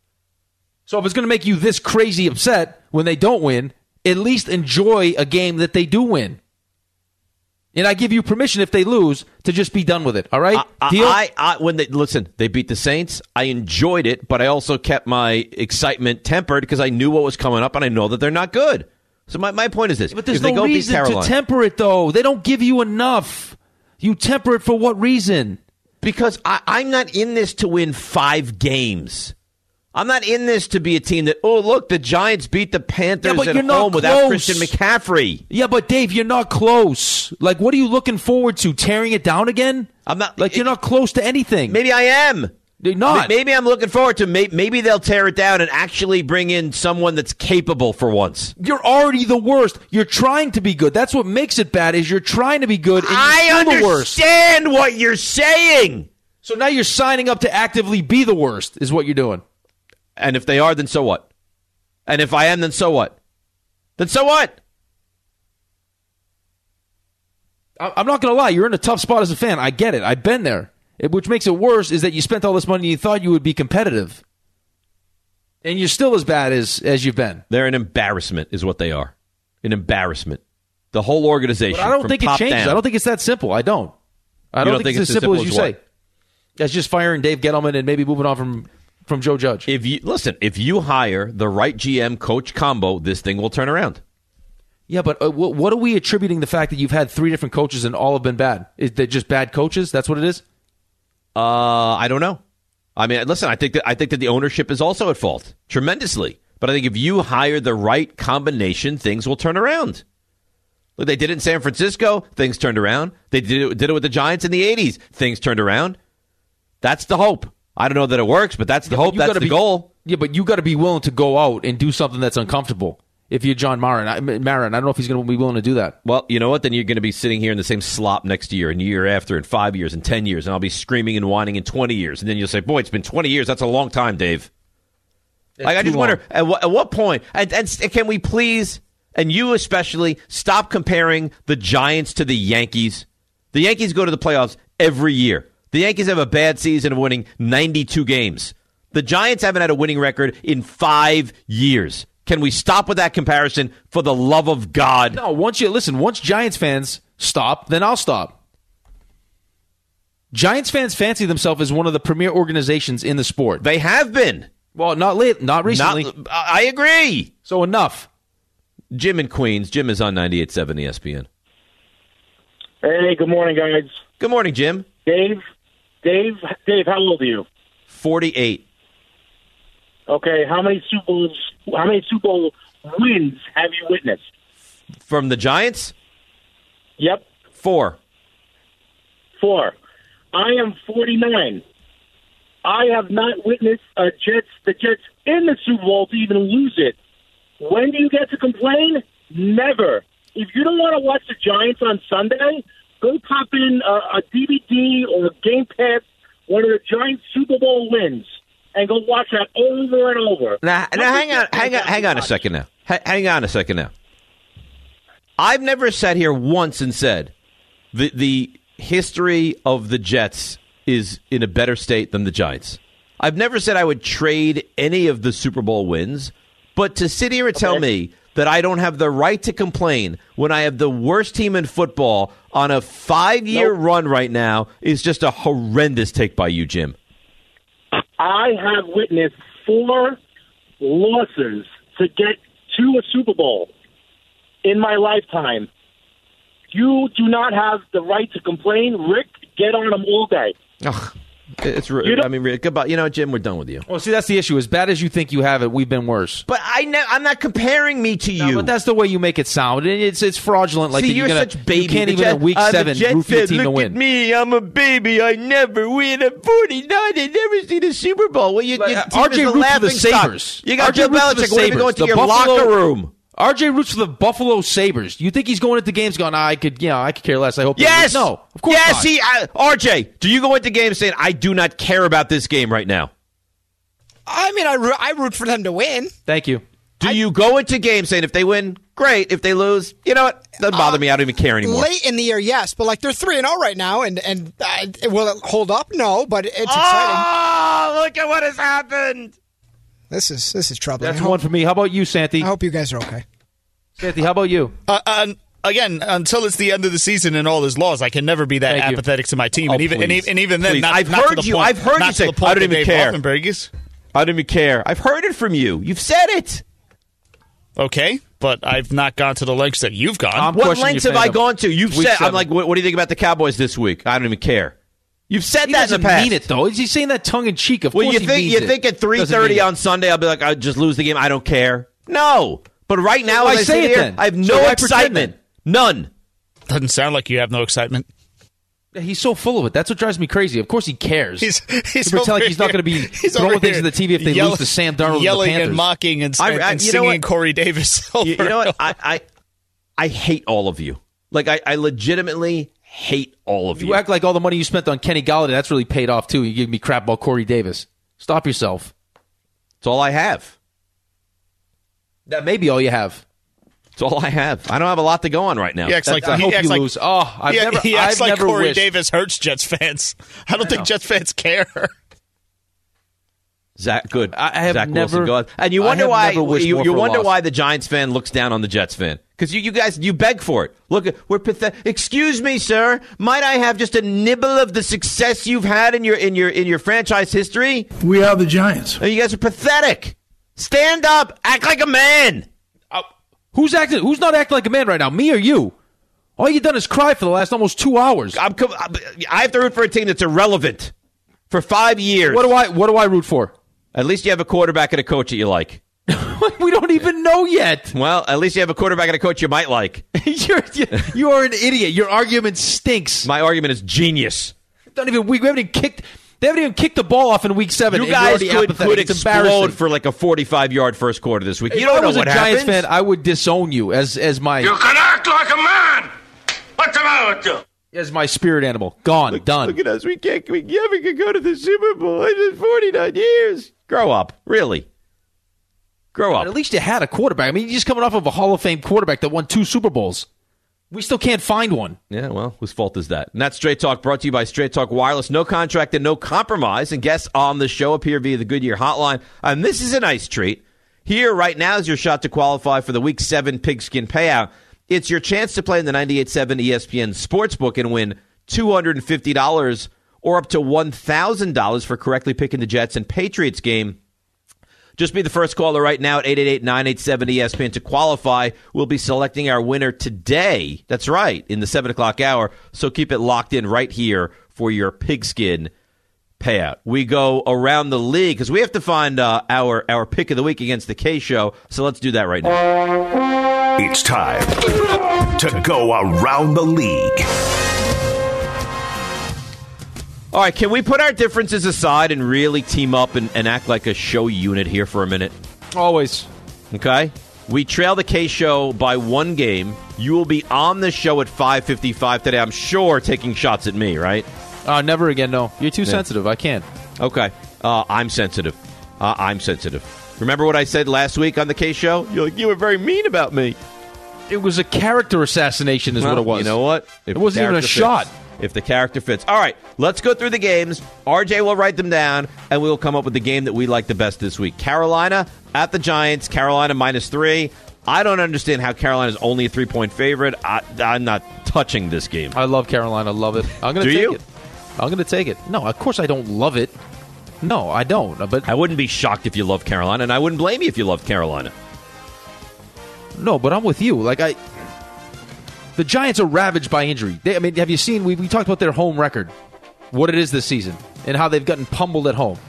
So if it's going to make you this crazy upset when they don't win, at least enjoy a game that they do win. And I give you permission if they lose to just be done with it. All right? I, Deal? I, I when they listen, they beat the Saints. I enjoyed it, but I also kept my excitement tempered because I knew what was coming up, and I know that they're not good. So my, my point is this: But there's if they no go beat reason to Carolina, temper it, though. They don't give you enough. You temper it for what reason? because I, I'm not in this to win five games. I'm not in this to be a team that, oh, look, the Giants beat the Panthers Yeah, but at you're not home without close. Christian McCaffrey. Yeah, but Dave, you're not close. Like, what are you looking forward to? Tearing it down again? I'm not. Like, you're not close to anything. Maybe I am. You're not. Maybe I'm looking forward to may- maybe they'll tear it down and actually bring in someone that's capable for once. You're already the worst. You're trying to be good. That's what makes it bad. Is you're trying to be good. And I you're still the worst. understand what you're saying. So now you're signing up to actively be the worst. Is what you're doing. And if they are, then so what? And if I am, then so what? Then so what? I- I'm not going to lie. You're in a tough spot as a fan. I get it. I've been there. It, which makes it worse is that you spent all this money and you thought you would be competitive. And you're still as bad as, as you've been. They're an embarrassment, is what they are. An embarrassment. The whole organization. But I don't from think it top changes. down. I don't think it's that simple. I don't. I don't, think, it's as simple as, you what? say. That's just firing Dave Gettleman and maybe moving on from, from Joe Judge. If you listen, if you hire the right G M coach combo, this thing will turn around. Yeah, but uh, what, what are we attributing the fact that you've had three different coaches and all have been bad? Is they just bad coaches? That's what it is? Uh, I don't know. I mean, listen, I think that I think that the ownership is also at fault tremendously. But I think if you hire the right combination, things will turn around. Look, they did it in San Francisco. Things turned around. They did it, did it with the Giants in the eighties. Things turned around. That's the hope. I don't know that it works, but that's the Yeah, hope. you That's gotta the be- goal. Yeah, but you got to be willing to go out and do something that's uncomfortable. If you're John Marin, I, Marin, I don't know if he's going to be willing to do that. Well, you know what? Then you're going to be sitting here in the same slop next year, and year after, and five years, and ten years, and I'll be screaming and whining in twenty years, and then you'll say, "Boy, it's been twenty years. That's a long time, Dave." That's like I too just long. wonder at what, at what point, and, and can we please, and you especially, stop comparing the Giants to the Yankees? The Yankees go to the playoffs every year. The Yankees have a bad season of winning ninety-two games. The Giants haven't had a winning record in five years. Can we stop with that comparison for the love of God? No, once you listen, once Giants fans stop, then I'll stop. Giants fans fancy themselves as one of the premier organizations in the sport. They have been. Well, not late, not recently. Not, I agree. So enough. Jim in Queens. Jim is on ninety-eight point seven E S P N. Hey, good morning, guys. Good morning, Jim. Dave, Dave, Dave, how old are you? forty-eight. Okay, how many Super Bowls, how many Super Bowl wins have you witnessed? From the Giants? Yep. Four. Four. I am forty-nine. I have not witnessed a Jets, the Jets in the Super Bowl to even lose it. When do you get to complain? Never. If you don't want to watch the Giants on Sunday, Go pop in a, a D V D or a Game Pass, one of the Giants Super Bowl wins, and go watch that over and over. Now, now hang on, hang on, hang on a second now. H- hang on a second now. I've never sat here once and said the the history of the Jets is in a better state than the Giants. I've never said I would trade any of the Super Bowl wins, but to sit here and tell Okay. me that I don't have the right to complain when I have the worst team in football on a five-year Nope. run right now is just a horrendous take by you, Jim. I have witnessed four losses to get to a Super Bowl in my lifetime. You do not have the right to complain. Rick, get on them all day. Ugh, it's. re- I mean, re- goodbye. You know, Jim, we're done with you. Well, see, that's the issue. As bad as you think you have it, we've been worse. But I ne- I'm not comparing me to No, you. but that's the way you make it sound. And It's it's fraudulent. Like See, that you're gonna, such baby. You can't The even Jet- in week uh, the seven Jet root for your fan, team to look win. at me. I'm a baby. I never win. I'm forty-nine. I never seen a Super Bowl. Well, you, Like, your uh, team R J is a roots for the laughing stock. Sabres. You got R J Joe roots for the Belichick. What if you go Sabres. into The your Buffalo- locker room? R J roots for the Buffalo Sabres. You think he's going into games going, I could, you know, I could care less. I hope. they Yes. lose." No, of course yes, not. he, uh, R J, do you go into games saying, I do not care about this game right now? I mean, I, root, I root for them to win. Thank you. Do you go into games saying, if they win, great. If they lose, you know what? Doesn't bother me. I don't even care anymore. Late in the year, yes, but like they're three and zero right now, and and uh, will it hold up? No, but it's exciting. Oh, look at what has happened. This is this is troubling. That's I hope, one for me. How about you, Santi? I hope you guys are okay. Santi, how about you? Uh, um, again, until it's the end of the season and all his laws, I can never be that Thank you. apathetic to my team. Oh, and even and, please. e- and even then, Please. not, I've not to heard the you. point- I've heard not you to say, the point I don't that even Dave care. Offenberg is. I don't even care. I've heard it from you. You've said it. Okay, but I've not gone to the lengths that you've gone. I'm What questioning lengths your have I fandom. gone to? You've Week said, seven. I'm like, what, what do you think about the Cowboys this week? I don't even care. You've said He that in doesn't the past. mean it, though. Is he saying that tongue in cheek? Of Well, course you he think means you it. think at three Doesn't mean thirty it. on Sunday I'll be like, I'll just lose the game. I don't care. No. But right now, why as I say sit it here, then? I have So no why pretend excitement. None. Doesn't sound like you have no excitement. Yeah, he's so full of it. That's what drives me crazy. Of course he cares. He's he's He pretend like over he's not here- going to be he's throwing over things here at the T V if they yell- lose to Sam Darnold and the yelling Panthers. and mocking and, I- and, I- and you know singing what? Corey Davis. Over You, you know and what? I, I I hate all of you. Like I, I legitimately hate all of you. You act like all the money you spent on Kenny Galladay, that's really paid off, too. You give me crap about Corey Davis. Stop yourself. It's all I have. That may be all you have. It's all I have. I don't have a lot to go on right now. He acts like I he hope acts you like, lose. Oh, I've he, never, he acts I've like never Corey wished. Davis hurts Jets fans. I don't I think know. Jets fans care. Zach, good. I have Zach never- Wilson, go ahead. And you I wonder have why never wished you, more you for a wonder loss. why the Giants fan looks down on the Jets fan because you, you guys you beg for it. Look, we're pathetic. Excuse me, sir. Might I have just a nibble of the success you've had in your in your in your franchise history? We are the Giants. Oh, you guys are pathetic. Stand up, act like a man. Uh, who's acting? Who's not acting like a man right now? Me or you? All you've done is cry for the last almost two hours. I'm. co- I have to root for a team that's irrelevant for five years. What do I? What do I root for? At least you have a quarterback and a coach that you like. We don't even know yet. Well, at least you have a quarterback and a coach you might like. You're, you, you are an idiot. Your argument stinks. My argument is genius. Don't even. We, we haven't even kicked. They haven't even kicked the ball off in week seven. You and you're guys already could, apathetic. could It's explode embarrassing. for like a forty-five yard first quarter this week. If You don't I know was what a Giants happens. fan, I would disown you as as my You can act like a man. What's the matter with you? as my spirit animal. Gone. done. Look at us. We can't. We never could go to the Super Bowl. It's been forty-nine years. Grow up, really. Grow up. But at least you had a quarterback. I mean, you're just coming off of a Hall of Fame quarterback that won two Super Bowls. We still can't find one. Yeah, well, whose fault is that? And that's Straight Talk, brought to you by Straight Talk Wireless. No contract and no compromise. And guests on the show appear via the Goodyear hotline. And this is a nice treat. Here, right now, is your shot to qualify for the Week seven Pigskin Payout. It's your chance to play in the ninety-eight point seven E S P N Sportsbook and win two hundred fifty dollars or up to one thousand dollars for correctly picking the Jets and Patriots game. Just be the first caller right now at eight eight eight, nine eight seven, E S P N to qualify. We'll be selecting our winner today. That's right, in the seven o'clock hour. So keep it locked in right here for your Pigskin Payout. We go around the league because we have to find uh, our, our pick of the week against the K-Show. So let's do that right now. It's time to go around the league. All right, can we put our differences aside and really team up and, and act like a show unit here for a minute? Always. Okay? We trail the K-Show by one game. You will be on the show at five fifty-five today, I'm sure, taking shots at me, right? Uh, never again, no. You're too Yeah. sensitive. I can't. Okay. Uh, I'm sensitive. Uh, I'm sensitive. Remember what I said last week on the K-Show? You're like, you were very mean about me. It was a character assassination is Well, what it was. You know what? If it wasn't even a character shot. fits. If the character fits. All right, let's go through the games. R J will write them down, and we'll come up with the game that we like the best this week. Carolina at the Giants. Carolina minus three. I don't understand how Carolina's only a three-point favorite. I, I'm not touching this game. I love Carolina. Love it. I'm going to Do take you? it. I'm going to take it. No, of course I don't love it. No, I don't. But I wouldn't be shocked if you loved Carolina, and I wouldn't blame you if you loved Carolina. No, but I'm with you. Like I, the Giants are ravaged by injury. They, I mean, have you seen? We, we talked about their home record, what it is this season, and how they've gotten pummeled at home.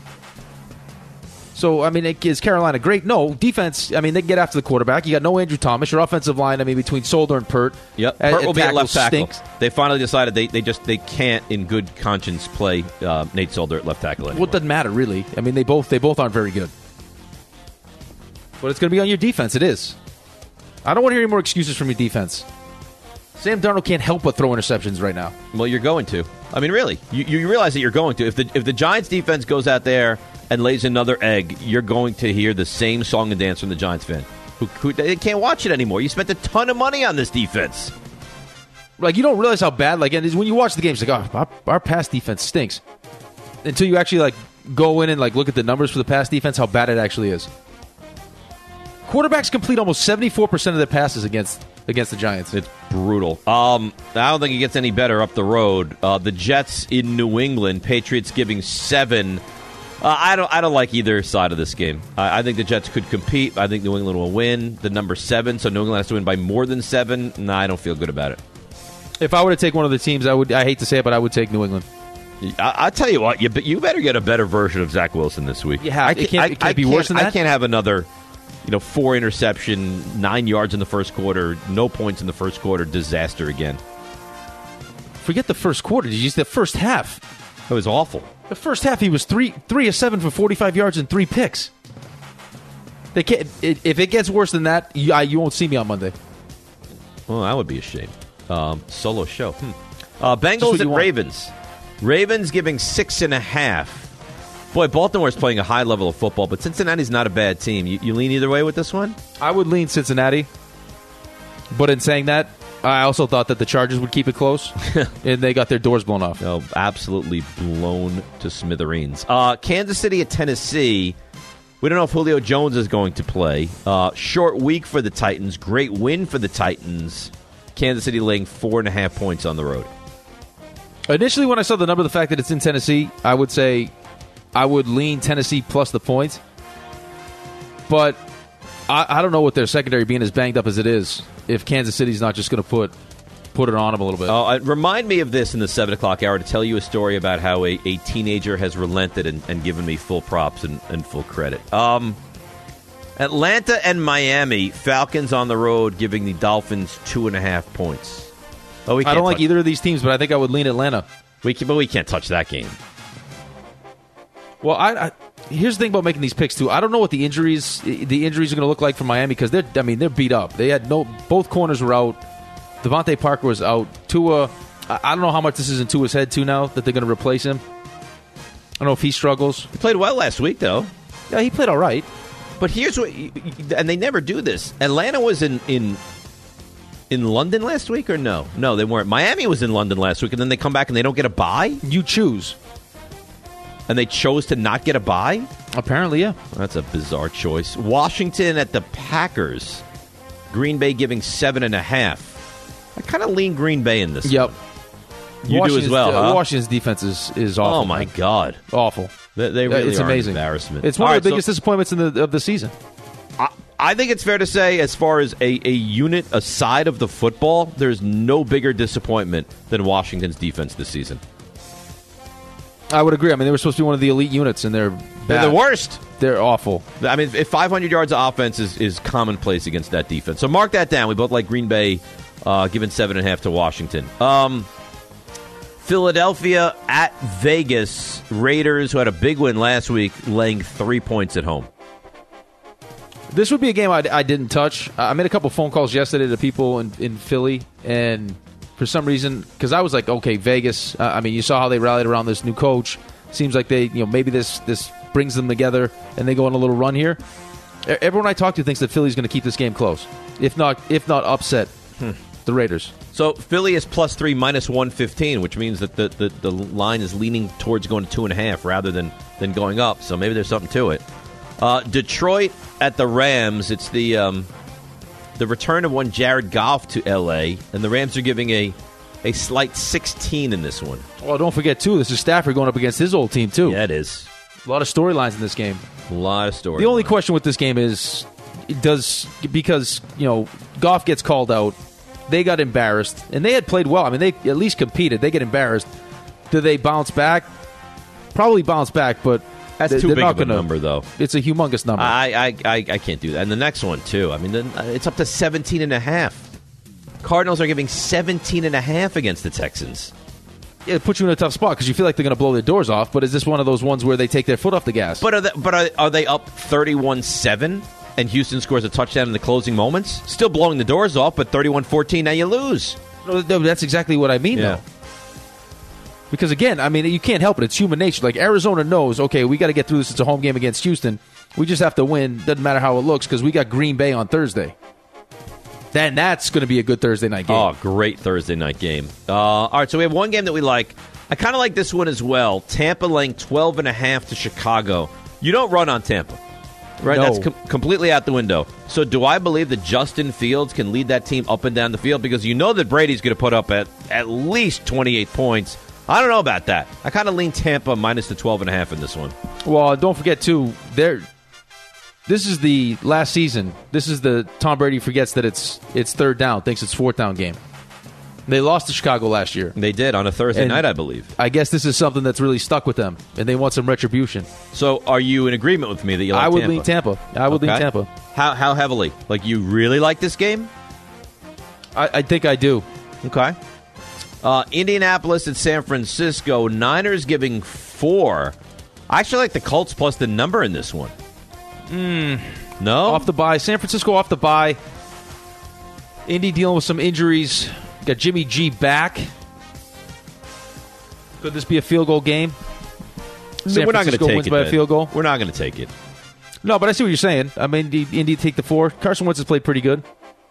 So I mean, is Carolina great? No, defense. I mean, they can get after the quarterback. You got no Andrew Thomas. Your offensive line. I mean, between Solder and Pert. Yep, at, Pert will at be at left tackle. Stinks. They finally decided they, they just they can't, in good conscience, play uh, Nate Solder at left tackle anymore. Well, it doesn't matter really. I mean, they both they both aren't very good. But it's going to be on your defense. It is. I don't want to hear any more excuses from your defense. Sam Darnold can't help but throw interceptions right now. Well, you're going to. I mean, really, you, you realize that you're going to. If the if the Giants defense goes out there and lays another egg, you're going to hear the same song and dance from the Giants fan who, who they can't watch it anymore. You spent a ton of money on this defense. Like, you don't realize how bad, like, and when you watch the games, like, oh, our, our pass defense stinks. Until you actually, like, go in and, like, look at the numbers for the pass defense, how bad it actually is. Quarterbacks complete almost seventy-four percent of their passes against against the Giants. It's brutal. Um, I don't think it gets any better up the road. Uh, the Jets in New England, Patriots giving seven. Uh, I don't. I don't like either side of this game. I, I think the Jets could compete. I think New England will win. The number seven, so New England has to win by more than seven. No, I don't feel good about it. If I were to take one of the teams, I would. I hate to say it, but I would take New England. I, I tell you what, you you better get a better version of Zach Wilson this week. Yeah, I it can't, it can't I be can't, worse than that. I can't have another. You know, four interception, nine yards in the first quarter, no points in the first quarter, disaster again. Forget the first quarter. Did you see the first half? It was awful. The first half, he was three three of seven for forty-five yards and three picks. They can't. If it gets worse than that, you, I, you won't see me on Monday. Well, that would be a shame. Um, solo show. Hmm. Uh, Bengals and Ravens. Ravens giving six and a half. Boy, Baltimore's playing a high level of football, but Cincinnati's not a bad team. You, you lean either way with this one? I would lean Cincinnati. But in saying that, I also thought that the Chargers would keep it close, and they got their doors blown off. No, absolutely blown to smithereens. Uh, Kansas City at Tennessee. We don't know if Julio Jones is going to play. Uh, short week for the Titans. Great win for the Titans. Kansas City laying four and a half points on the road. Initially, when I saw the number, the fact that it's in Tennessee, I would say I would lean Tennessee plus the points. But I, I don't know what their secondary being as banged up as it is if Kansas City's not just going to put put it on them a little bit. Oh, uh, remind me of this in the seven o'clock hour to tell you a story about how a, a teenager has relented and, and given me full props and, and full credit. Um, Atlanta and Miami, Falcons on the road giving the Dolphins two and a half points. Oh, we I don't like touch- either of these teams, but I think I would lean Atlanta. We can, but we can't touch that game. Well, I, I here's the thing about making these picks too. I don't know what the injuries the injuries are going to look like for Miami because they're I mean they're beat up. They had no both corners were out. Devontae Parker was out. Tua, I, I don't know how much this is in Tua's head too now that they're going to replace him. I don't know if he struggles. He played well last week though. Yeah, he played all right. But here's what, and they never do this. Atlanta was in in in London last week or no? No, they weren't. Miami was in London last week, and then they come back and they don't get a bye. You choose. And they chose to not get a bye? Apparently, yeah. That's a bizarre choice. Washington at the Packers. Green Bay giving seven and a half. I kind of lean Green Bay in this. Yep. One. You do as well, uh, huh? Washington's defense is, is awful. Oh, my man. God. Awful. They, they really it's are amazing. an embarrassment. It's one All of the right, biggest so disappointments in the, of the season. I, I think it's fair to say, as far as a, a unit aside of the football, there's no bigger disappointment than Washington's defense this season. I would agree. I mean, they were supposed to be one of the elite units, and they're bad. They're the worst. They're awful. I mean, if five hundred yards of offense is, is commonplace against that defense. So mark that down. We both like Green Bay uh, giving seven and a half to Washington. Um, Philadelphia at Vegas. Raiders, who had a big win last week, laying three points at home. This would be a game I, I didn't touch. I made a couple phone calls yesterday to people in, in Philly, and for some reason, because I was like, okay, Vegas. Uh, I mean, you saw how they rallied around this new coach. Seems like they, you know, maybe this this brings them together, and they go on a little run here. Everyone I talk to thinks that Philly's going to keep this game close, if not if not upset hmm. the Raiders. So Philly is plus three, minus one fifteen, which means that the, the, the line is leaning towards going to two and a half rather than than going up. So maybe there's something to it. Uh, Detroit at the Rams. It's the um, the return of one Jared Goff to L A, and the Rams are giving a a slight sixteen in this one. Well, don't forget, too, this is Stafford going up against his old team, too. Yeah, it is. A lot of storylines in this game. A lot of storylines. The only question with this game is, does because, you know, Goff gets called out, they got embarrassed, and they had played well. I mean, they at least competed. They get embarrassed. Do they bounce back? Probably bounce back, but That's They're too big not of a gonna, number, though. It's a humongous number. I, I, I, I can't do that. And the next one, too. I mean, then it's up to seventeen and a half. Cardinals are giving seventeen and a half against the Texans. Yeah, it puts you in a tough spot because you feel like they're going to blow their doors off, but is this one of those ones where they take their foot off the gas? But are they, but are, are they up thirty-one seven and Houston scores a touchdown in the closing moments? Still blowing the doors off, but thirty-one fourteen, now you lose. No, no, that's exactly what I mean, yeah. though. Because, again, I mean, you can't help it. It's human nature. Like, Arizona knows, okay, we got to get through this. It's a home game against Houston. We just have to win. Doesn't matter how it looks because we got Green Bay on Thursday. Then that's going to be a good Thursday night game. Oh, great Thursday night game. Uh, all right, so we have one game that we like. I kind of like this one as well. Tampa laying twelve and a half to Chicago. You don't run on Tampa, right? No. That's com- completely out the window. So do I believe that Justin Fields can lead that team up and down the field? Because you know that Brady's going to put up at, at least twenty-eight points. I don't know about that. I kind of lean Tampa minus the twelve and a half in this one. Well, don't forget, too, they're... This is the last season. This is the Tom Brady forgets that it's it's third down, thinks it's fourth down game. They lost to Chicago last year. They did on a Thursday and night, I believe. I guess this is something that's really stuck with them, and they want some retribution. So are you in agreement with me that you like I would Tampa? lean Tampa. I would Okay. lean Tampa. How how heavily? Like, you really like this game? I, I think I do. Okay. Uh, Indianapolis and San Francisco. Niners giving four. I actually like the Colts plus the number in this one. Mm. No? Off the bye. San Francisco off the bye. Indy dealing with some injuries. Got Jimmy G back. Could this be a field goal game? San We're not going to Francisco take wins it by then. a field goal. We're not going to take it. No, but I see what you're saying. I mean, Indy, Indy take the four. Carson Wentz has played pretty good.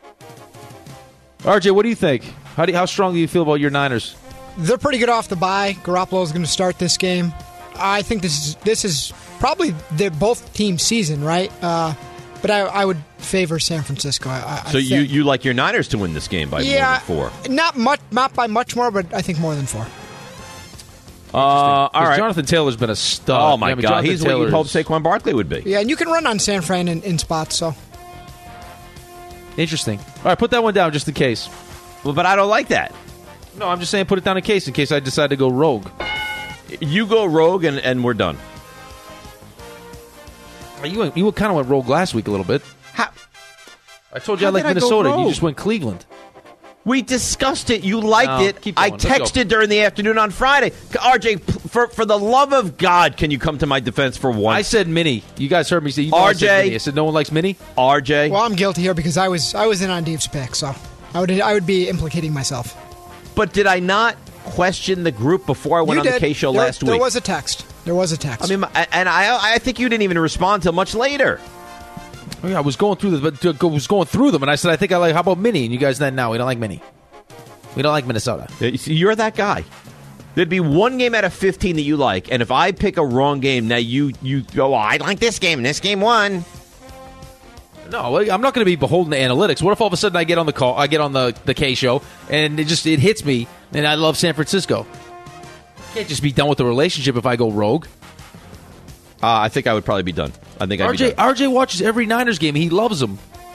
R J, what do you think? How do you, how strong do you feel about your Niners? They're pretty good off the bye. Garoppolo's going to start this game. I think this is this is probably their both teams' season, right? Uh, but I, I would favor San Francisco. I, I So you, think. you like your Niners to win this game by yeah, more than four? Not much, not by much more, but I think more than four. Uh, all right. Jonathan Taylor's been a stud. Oh, my I mean, God. Jonathan He's what you'd hope Taylor's- Saquon Barkley would be. Yeah, and you can run on San Fran in, in spots. So Interesting. All right, put that one down just in case. Well, but I don't like that. No, I'm just saying put it down in case, in case I decide to go rogue. You go rogue, and, and we're done. You went, you kind of went rogue last week a little bit. How? I told you How I like did I go Minnesota. You rogue? just went Cleveland. We discussed it. You liked No, it. keep I going. Let's go. texted during the afternoon on Friday. R J, p- for for the love of God, can you come to my defense for once? I said mini. You guys heard me say you know I said R J. mini. I said no one likes mini. R J. well, I'm guilty here because I was I was in on Dave's pick, so I would I would be implicating myself. But did I not question the group before I went You on did. the K show there, last there week? was a text. There was a text. I mean, my- and I I think you didn't even respond till much later. Oh, yeah, I was going through this, but I was going through them, and I said I think I like. How about mini? And you guys said no, we don't like mini. We don't like Minnesota. You see, you're that guy. There'd be one game out of fifteen that you like, and if I pick a wrong game, now you you go, oh, I like this game, and this game won. No, I'm not going to be beholden to analytics. What if all of a sudden I get on the call, I get on the, the K show, and it just it hits me, and I love San Francisco. Can't just be done with the relationship if I go rogue. Uh, I think I would probably be done. I think I'd R J be done. R J watches every Niners game. He loves them.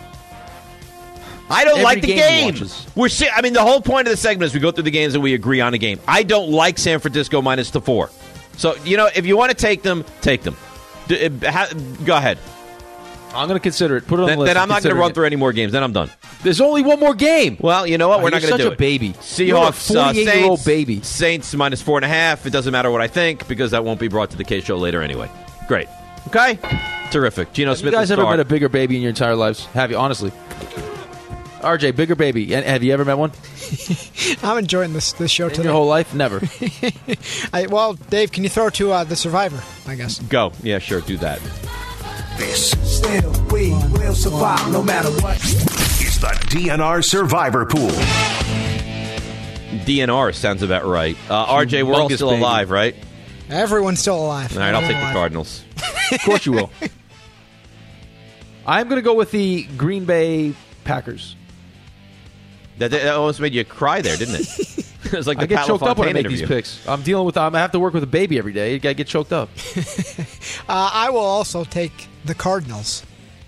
I don't Every like the game he game. watches. We're si- I mean, the whole point of the segment is we go through the games and we agree on a game. I don't like San Francisco minus the four. So, you know, if you want to take them, take them. D- uh, ha- go ahead. I'm going to consider it. Put it on Then, the list. then I'm not going to considering run it. through any more games. Then I'm done. There's only one more game. Well, you know what? Oh, We're not you're going to do such a it. baby. Seahawks, You're a uh, forty-eight-year-old Saints, baby. Saints minus four and a half. It doesn't matter what I think because that won't be brought to the K show later anyway. Great. Okay. Terrific. Geno Have Smith. you guys will ever start. met a bigger baby in your entire lives? Have you, honestly? R J, bigger baby. And have you ever met one? I'm enjoying this this show in today. your whole life? Never. I, well, Dave, can you throw to uh, the Survivor? I guess. Go. Yeah, sure. Do that. This Still, we will survive no matter what. is the D N R Survivor Pool. D N R sounds about right. Uh, R J, we're all Humongous still baby. alive, right? Everyone's still alive. All right, I'll take Everyone the alive. Cardinals. Of course you will. I'm going to go with the Green Bay Packers. That, that almost made you cry there, didn't it? It was like the I get Pat choked up when I LaFontaine make interview. these picks. I'm dealing with. Um, I have to work with a baby every day. I get choked up. Uh, I will also take the Cardinals.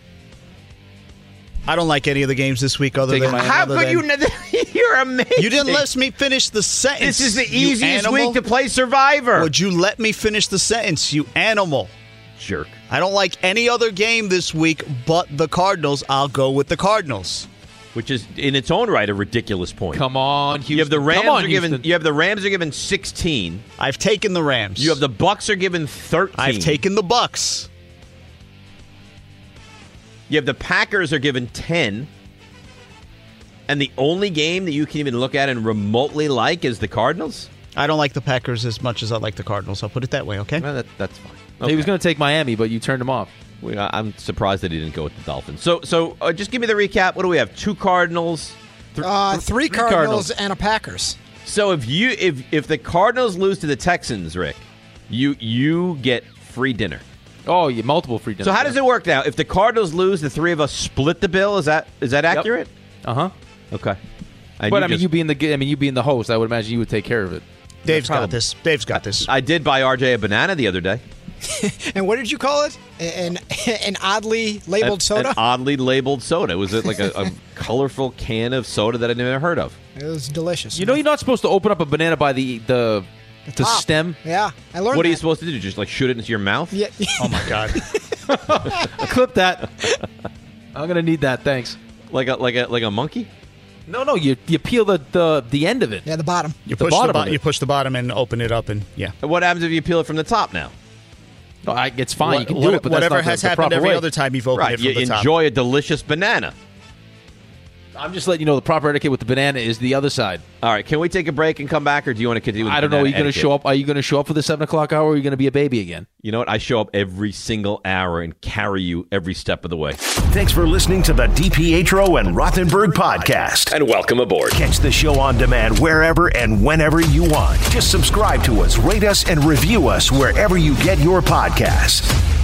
I don't like any of the games this week other Taking than. my- How other could than- you? Know You're amazing. You didn't let me finish the sentence. This is the you easiest animal. week to play Survivor. Would you let me finish the sentence, you animal? Jerk. I don't like any other game this week but the Cardinals. I'll go with the Cardinals. Which is in its own right a ridiculous point. Come on, Houston. You have the Rams Come on, are given. Houston. You have the Rams are given sixteen. I've taken the Rams. You have the Bucks are given thirteen. I've taken the Bucks. You have the Packers are given ten. And the only game that you can even look at and remotely like is the Cardinals? I don't like the Packers as much as I like the Cardinals. I'll put it that way, okay? Well, that, that's fine. He Okay. was going to take Miami, but you turned him off. We- I'm surprised that he didn't go with the Dolphins. So, so uh, just give me the recap. What do we have? Two Cardinals. th- Uh, th- three Cardinals and a Packers. So if you if if the Cardinals lose to the Texans, Rick, you you get free dinner. Oh, you multiple free dinners. So how does it work now? If the Cardinals lose, the three of us split the bill. Is that is that accurate? Uh huh. Okay. And But you I mean, just- you being the I mean, you being the host, I would imagine you would take care of it. Dave's got problem. this. Dave's got this. I did buy R J a banana the other day. And what did you call it? An an oddly labeled An- soda? An oddly labeled soda. It was like a, a colorful can of soda that I'd never heard of. It was delicious. You know, you're not supposed to open up a banana by the the the, top. stem. Yeah, I learned What are you that. supposed to do? Just like shoot it into your mouth? Yeah. Oh, my God. Clip that. I'm gonna need that. Thanks. Like a like a like a monkey? No, no, you you peel the the, the end of it. Yeah, the bottom. You The push the, bottom bo- of it. you push the bottom and open it up, and yeah. And what happens if you peel it from the top now? No, I, it's fine. What- you can what- do it, but whatever that's not has the, the happened proper every way. other time you've opened Right. it from You the top. enjoy a delicious banana. I'm just letting you know the proper etiquette with the banana is the other side. All right. Can we take a break and come back, or do you want to continue? With I don't know. Are banana you going to etiquette? show up? Are you going to show up for the seven o'clock hour? Or are you going to be a baby again? You know what? I show up every single hour and carry you every step of the way. Thanks for listening to the DiPietro and Rothenberg podcast. And welcome aboard. Catch the show on demand wherever and whenever you want. Just subscribe to us, rate us, and review us wherever you get your podcasts.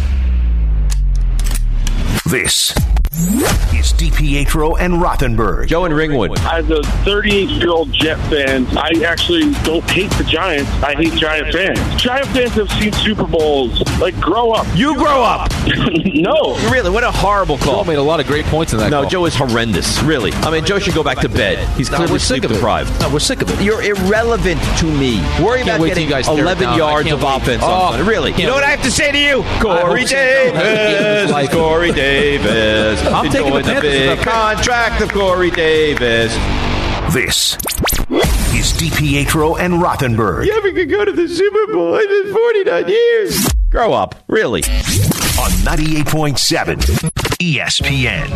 This is DiPietro and Rothenberg. Joe and Ringwood. As a thirty-eight-year-old Jet fan, I actually don't hate the Giants. I hate Giant fans. Giant fans have seen Super Bowls. Like, grow up. You grow up. No. Really? What a horrible Joe call. made a lot of great points in that. No, call. Joe is horrendous. Really. I mean, Joe should go back to bed. He's No, clearly we're sick sleep of it. deprived. No, we're sick of it. You're irrelevant to me. Worry Can't about wait till getting you guys tear it eleven down. I yards can't of wait. offense Oh, on Sunday. Really? You can't know what wait. I have to say to you? I Corey hope so. Game of his Davis. life. Corey Davis. I'm taking Enjoy the the Panthers big without fail. contract of Corey Davis. This is DiPietro and Rothenberg You ever could go to the Super Bowl in forty-nine years. Grow up. Really. on ninety-eight point seven E S P N.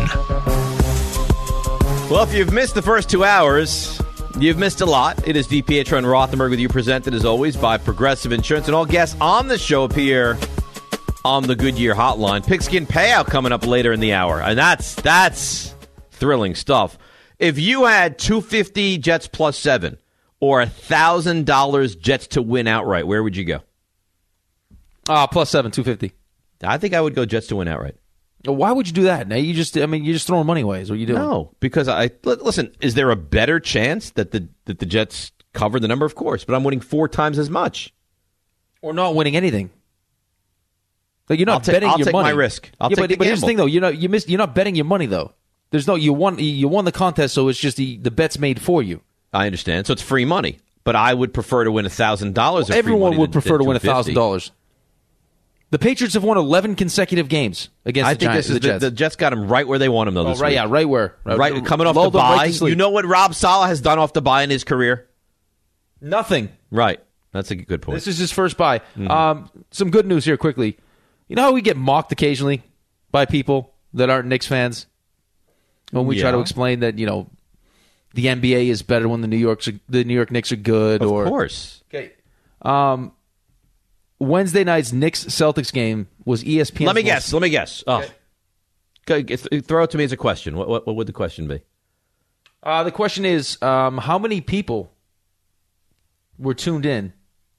Well, if you've missed the first two hours, you've missed a lot. It is DiPietro and Rothenberg with you, presented as always by Progressive Insurance. And all guests on the show appear on the Goodyear Hotline. Pigskin payout coming up later in the hour. And that's that's thrilling stuff. If you had two hundred fifty Jets plus seven or one thousand dollars Jets to win outright, where would you go? Ah, plus seven, two fifty. I think I would go Jets to win outright. Why would you do that? Now you just, I mean, you're just throwing money away. Is what you doing? No, because I li- listen. Is there a better chance that the that the Jets cover the number? Of course, but I'm winning four times as much. Or not winning anything. Like you're not I'll ta- betting I'll your take money. my risk. I'll yeah, take but, the but here's the gamble. thing, though. You know, you miss. You're not betting your money, though. There's no. You won. You won the contest, so it's just the the bet's made for you. I understand. So it's free money, but I would prefer to win a thousand dollars. Everyone would prefer to win a thousand dollars. The Patriots have won eleven consecutive games against I the think Giants. this is the Jets. The, the Jets got them right where they want them, though. Oh, This right, week. yeah, right where, right, coming off lulled the them right bye. to sleep. You know what Rob Saleh has done off the bye in his career? Nothing. Right. That's a good point. This is his first bye. Mm-hmm. Um, some good news here quickly. You know how we get mocked occasionally by people that aren't Knicks fans when we try to Yeah. explain that, you know, the N B A is better when the New York the New York Knicks are good. Of or, course. Okay. Um, Wednesday night's Knicks-Celtics game was E S P N. Let me guess. Let me guess. Oh. Okay. Th- Throw it to me as a question. What, what, what would the question be? Uh, the question is, um, how many people were tuned in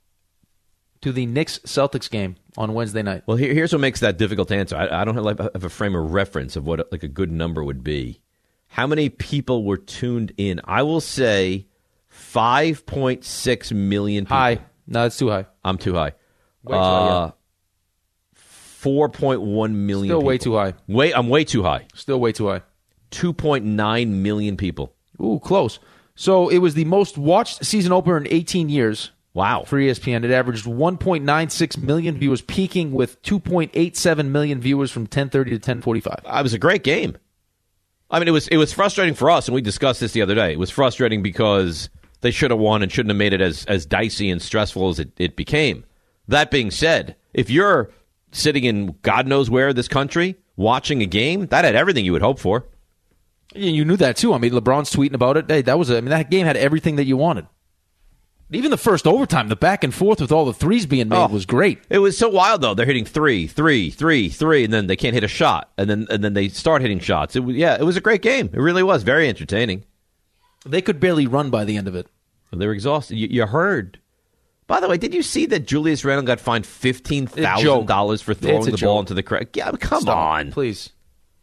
to the Knicks-Celtics game on Wednesday night? Well, here, here's what makes that difficult to answer. I, I don't have, like, have a frame of reference of what like a good number would be. How many people were tuned in? I will say five point six million people. High. No, it's too high. I'm too high. Way too high, yeah. Uh, four point one million Still people. way too high. Wait, I'm way too high. Still way too high. two point nine million people. Ooh, close. So it was the most watched season opener in eighteen years. Wow. For E S P N. It averaged one point nine six million viewers, peaking with two point eight seven million viewers from ten thirty to ten forty-five. It was a great game. I mean, it was it was frustrating for us, and we discussed this the other day. It was frustrating because they should have won and shouldn't have made it as, as dicey and stressful as it, it became. That being said, if you're sitting in God knows where this country watching a game, that had everything you would hope for. Yeah, you knew that too. I mean, LeBron's tweeting about it. Hey, that was a, I mean, that game had everything that you wanted. Even the first overtime, the back and forth with all the threes being made Oh, was great. It was so wild though. They're hitting three, three, three, three, and then they can't hit a shot, and then and then they start hitting shots. It was, yeah, it was a great game. It really was very entertaining. They could barely run by the end of it. They were exhausted. You, you heard. By the way, did you see that Julius Randle got fined fifteen thousand dollars for throwing the joke. ball into the crowd? Yeah, come Stop, on, please.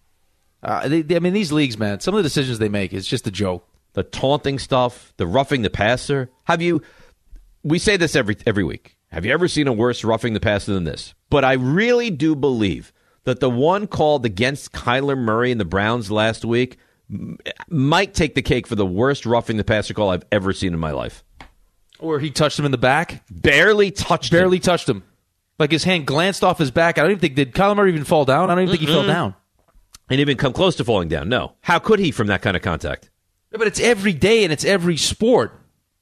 Uh, they, they, I mean, these leagues, man. Some of the decisions they make is just a joke. The taunting stuff, the roughing the passer. Have you? We say this every every week. Have you ever seen a worse roughing the passer than this? But I really do believe that the one called against Kyler Murray and the Browns last week m- might take the cake for the worst roughing the passer call I've ever seen in my life. Or he touched him in the back. Barely touched him. Barely touched him. Like his hand glanced off his back. I don't even think, did Kyler Murray even fall down? I don't even think he fell down. He didn't even come close to falling down. No. How could he from that kind of contact? Yeah, but it's every day and it's every sport.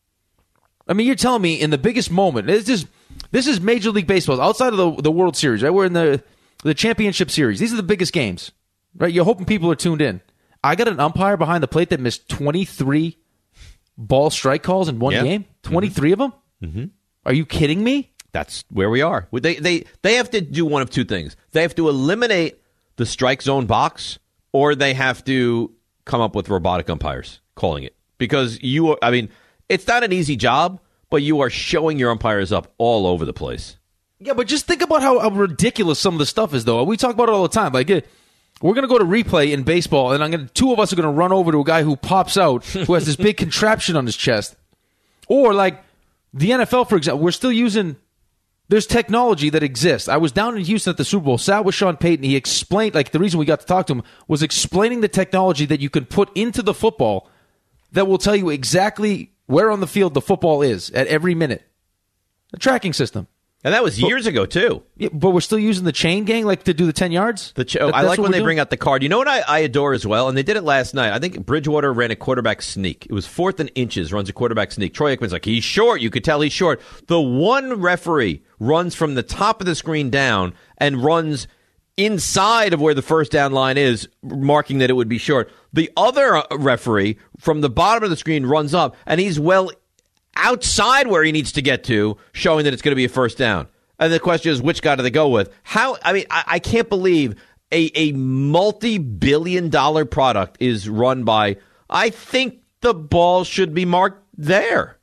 I mean, you're telling me in the biggest moment, this is this is Major League Baseball outside of the the World Series, right? We're in the the championship series. These are the biggest games, right? You're hoping people are tuned in. I got an umpire behind the plate that missed twenty-three ball strike calls in one Yeah. game. twenty-three Mm-hmm. of them. Mm-hmm. Are you kidding me? That's where we are. They they they have to do one of two things. They have to eliminate the strike zone box, or they have to come up with robotic umpires calling it. Because you, are, I mean, it's not an easy job, but you are showing your umpires up all over the place. Yeah, but just think about how, how ridiculous some of the stuff is, though. We talk about it all the time. Like, eh, we're going to go to replay in baseball, and I'm going to, two of us are going to run over to a guy who pops out, who has this big contraption on his chest. Or, like, the N F L, for example, we're still using... There's technology that exists. I was down in Houston at the Super Bowl, sat with Sean Payton. He explained, like, the reason we got to talk to him was explaining the technology that you can put into the football that will tell you exactly where on the field the football is at every minute. A tracking system. And that was years but, ago, too. Yeah, but we're still using the chain gang, like, to do the ten yards? The ch- that, I like when they doing? bring out the card. You know what I, I adore as well? And they did it last night. I think Bridgewater ran a quarterback sneak. It was fourth and inches, runs a quarterback sneak. Troy Aikman's like, he's short. You could tell he's short. The one referee runs from the top of the screen down and runs inside of where the first down line is, marking that it would be short. The other referee from the bottom of the screen runs up, and he's well outside where he needs to get to, showing that it's going to be a first down. And the question is, which guy do they go with? How? I mean, I, I can't believe a, a multi-billion dollar product is run by, I think the ball should be marked there.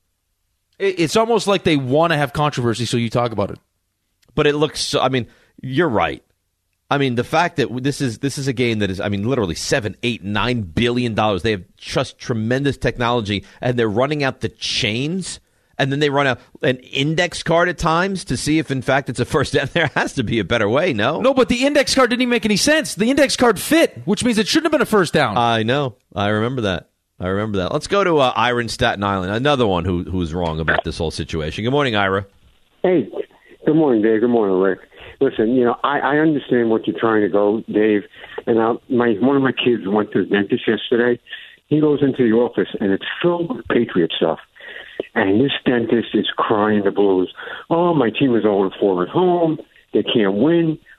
It's almost like they want to have controversy, so you talk about it. But it looks, so, I mean, you're right. I mean, the fact that this is this is a game that is, I mean, literally seven, eight, nine billion dollars. They have just tremendous technology, and they're running out the chains, and then they run out an index card at times to see if, in fact, it's a first down. There has to be a better way, no? No, but the index card didn't even make any sense. The index card fit, which means it shouldn't have been a first down. I know. I remember that. I remember that. Let's go to uh, Ira in Staten Island, another one who who's wrong about this whole situation. Good morning, Ira. Hey, good morning, Dave. Good morning, Rick. Listen, you know, I, I understand what you're trying to go, Dave. And I, my one of my kids went to the dentist yesterday. He goes into the office, and it's filled with Patriot stuff. And this dentist is crying the blues. Oh, my team is oh and four at home. They can't win.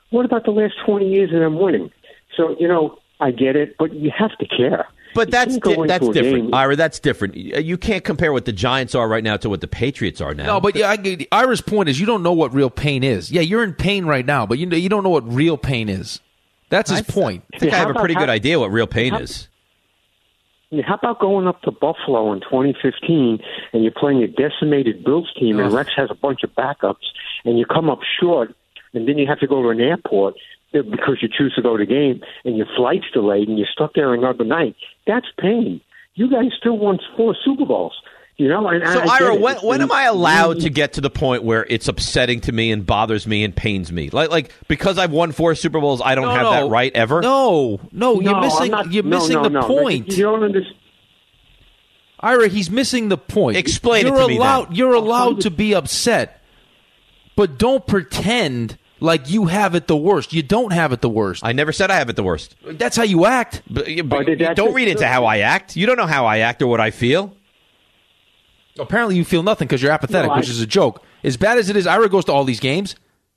What about the last twenty years of them winning? So, you know, I get it, but you have to care. But You that's can't go di- that's into a different, game- Ira. That's different. You can't compare what the Giants are right now to what the Patriots are now. No, but yeah, I, Ira's point is you don't know what real pain is. Yeah, you're in pain right now, but you you don't know what real pain is. That's his I, point. I think Yeah, I have how a pretty about- good how- idea what real pain how- is. Yeah, how about going up to Buffalo in twenty fifteen and you're playing a decimated Bills team and Ugh. Rex has a bunch of backups and you come up short and then you have to go to an airport because you choose to go to the game and your flight's delayed and you're stuck there another night. That's pain. You guys still won four Super Bowls. You know, and So, I, I Ira, get it. when, It's when been am I allowed really- to get to the point where it's upsetting to me and bothers me and pains me? Like, like because I've won four Super Bowls, I don't No, have no. that right ever? No, no, No, you're I'm missing. not- you're no, missing no, the no. point. You don't understand. Ira, he's missing the point. Explain it you're to me allowed, then. You're allowed to be upset, but don't pretend like you have it the worst. You don't have it the worst. I never said I have it the worst. That's how you act. But, but did that don't just- read into how I act. You don't know how I act or what I feel. Apparently, you feel nothing because you're apathetic, No, I- which is a joke. As bad as it is, Ira goes to all these games.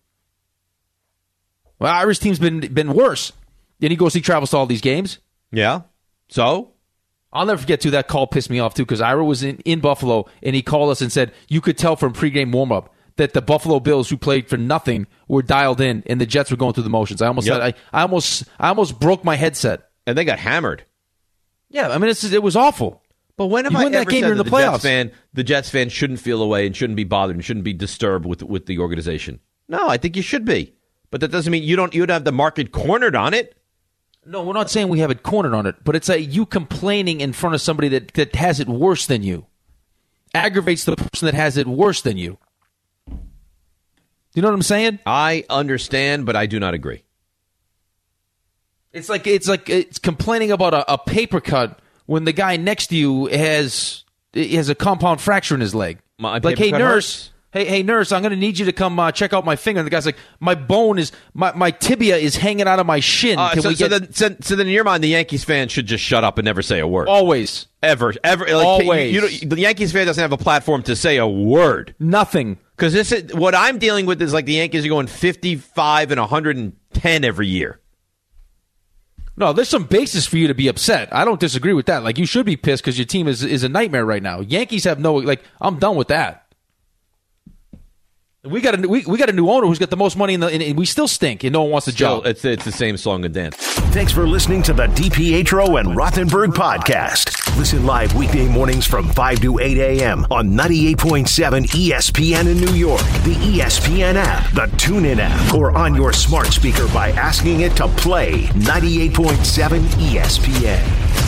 Well, Ira's team's been been worse. Then he goes, he travels to all these games. Yeah. So? I'll never forget, too, that call pissed me off, too, because Ira was in, in Buffalo, and he called us and said, you could tell from pregame warm-up that the Buffalo Bills, who played for nothing, were dialed in, and the Jets were going through the motions. I almost Yep. said, I, I almost I almost broke my headset. And they got hammered. Yeah, I mean, it's, it was awful. But when have You I win that ever game, said you're in that the the Jets playoffs. fan, the Jets fan shouldn't feel away and shouldn't be bothered and shouldn't be disturbed with with the organization? No, I think you should be. But that doesn't mean you don't you don't have the market cornered on it. No, we're not saying we have it cornered on it, but it's like you complaining in front of somebody that, that has it worse than you. Aggravates the person that has it worse than you. You know what I'm saying? I understand, but I do not agree. It's like it's like it's complaining about a, a paper cut when the guy next to you has has a compound fracture in his leg. My like, paper hey cut nurse, hurts. hey hey nurse, I'm going to need you to come uh, check out my finger. And the guy's like, my bone is my, my tibia is hanging out of my shin. Uh, Can so, we so, get then, so, so then, in your mind, the Yankees fan should just shut up and never say a word. always Ever, ever. Like, Always. You, you don't- the Yankees fan doesn't have a platform to say a word. nothing? Because this is what I'm dealing with is like the Yankees are going fifty-five and one hundred ten every year. No, there's some basis for you to be upset. I don't disagree with that. Like, you should be pissed because your team is is a nightmare right now. Yankees have no, like, I'm done with that. We got a new- we, we got a new owner who's got the most money in the, and, and we still stink, and no one wants to Still, job. it's it's the same song and dance. Thanks for listening to the DiPietro and Rothenberg podcast. Listen live weekday mornings from five to eight a.m. on ninety-eight point seven E S P N in New York, the E S P N app, the TuneIn app, or on your smart speaker by asking it to play ninety-eight point seven E S P N.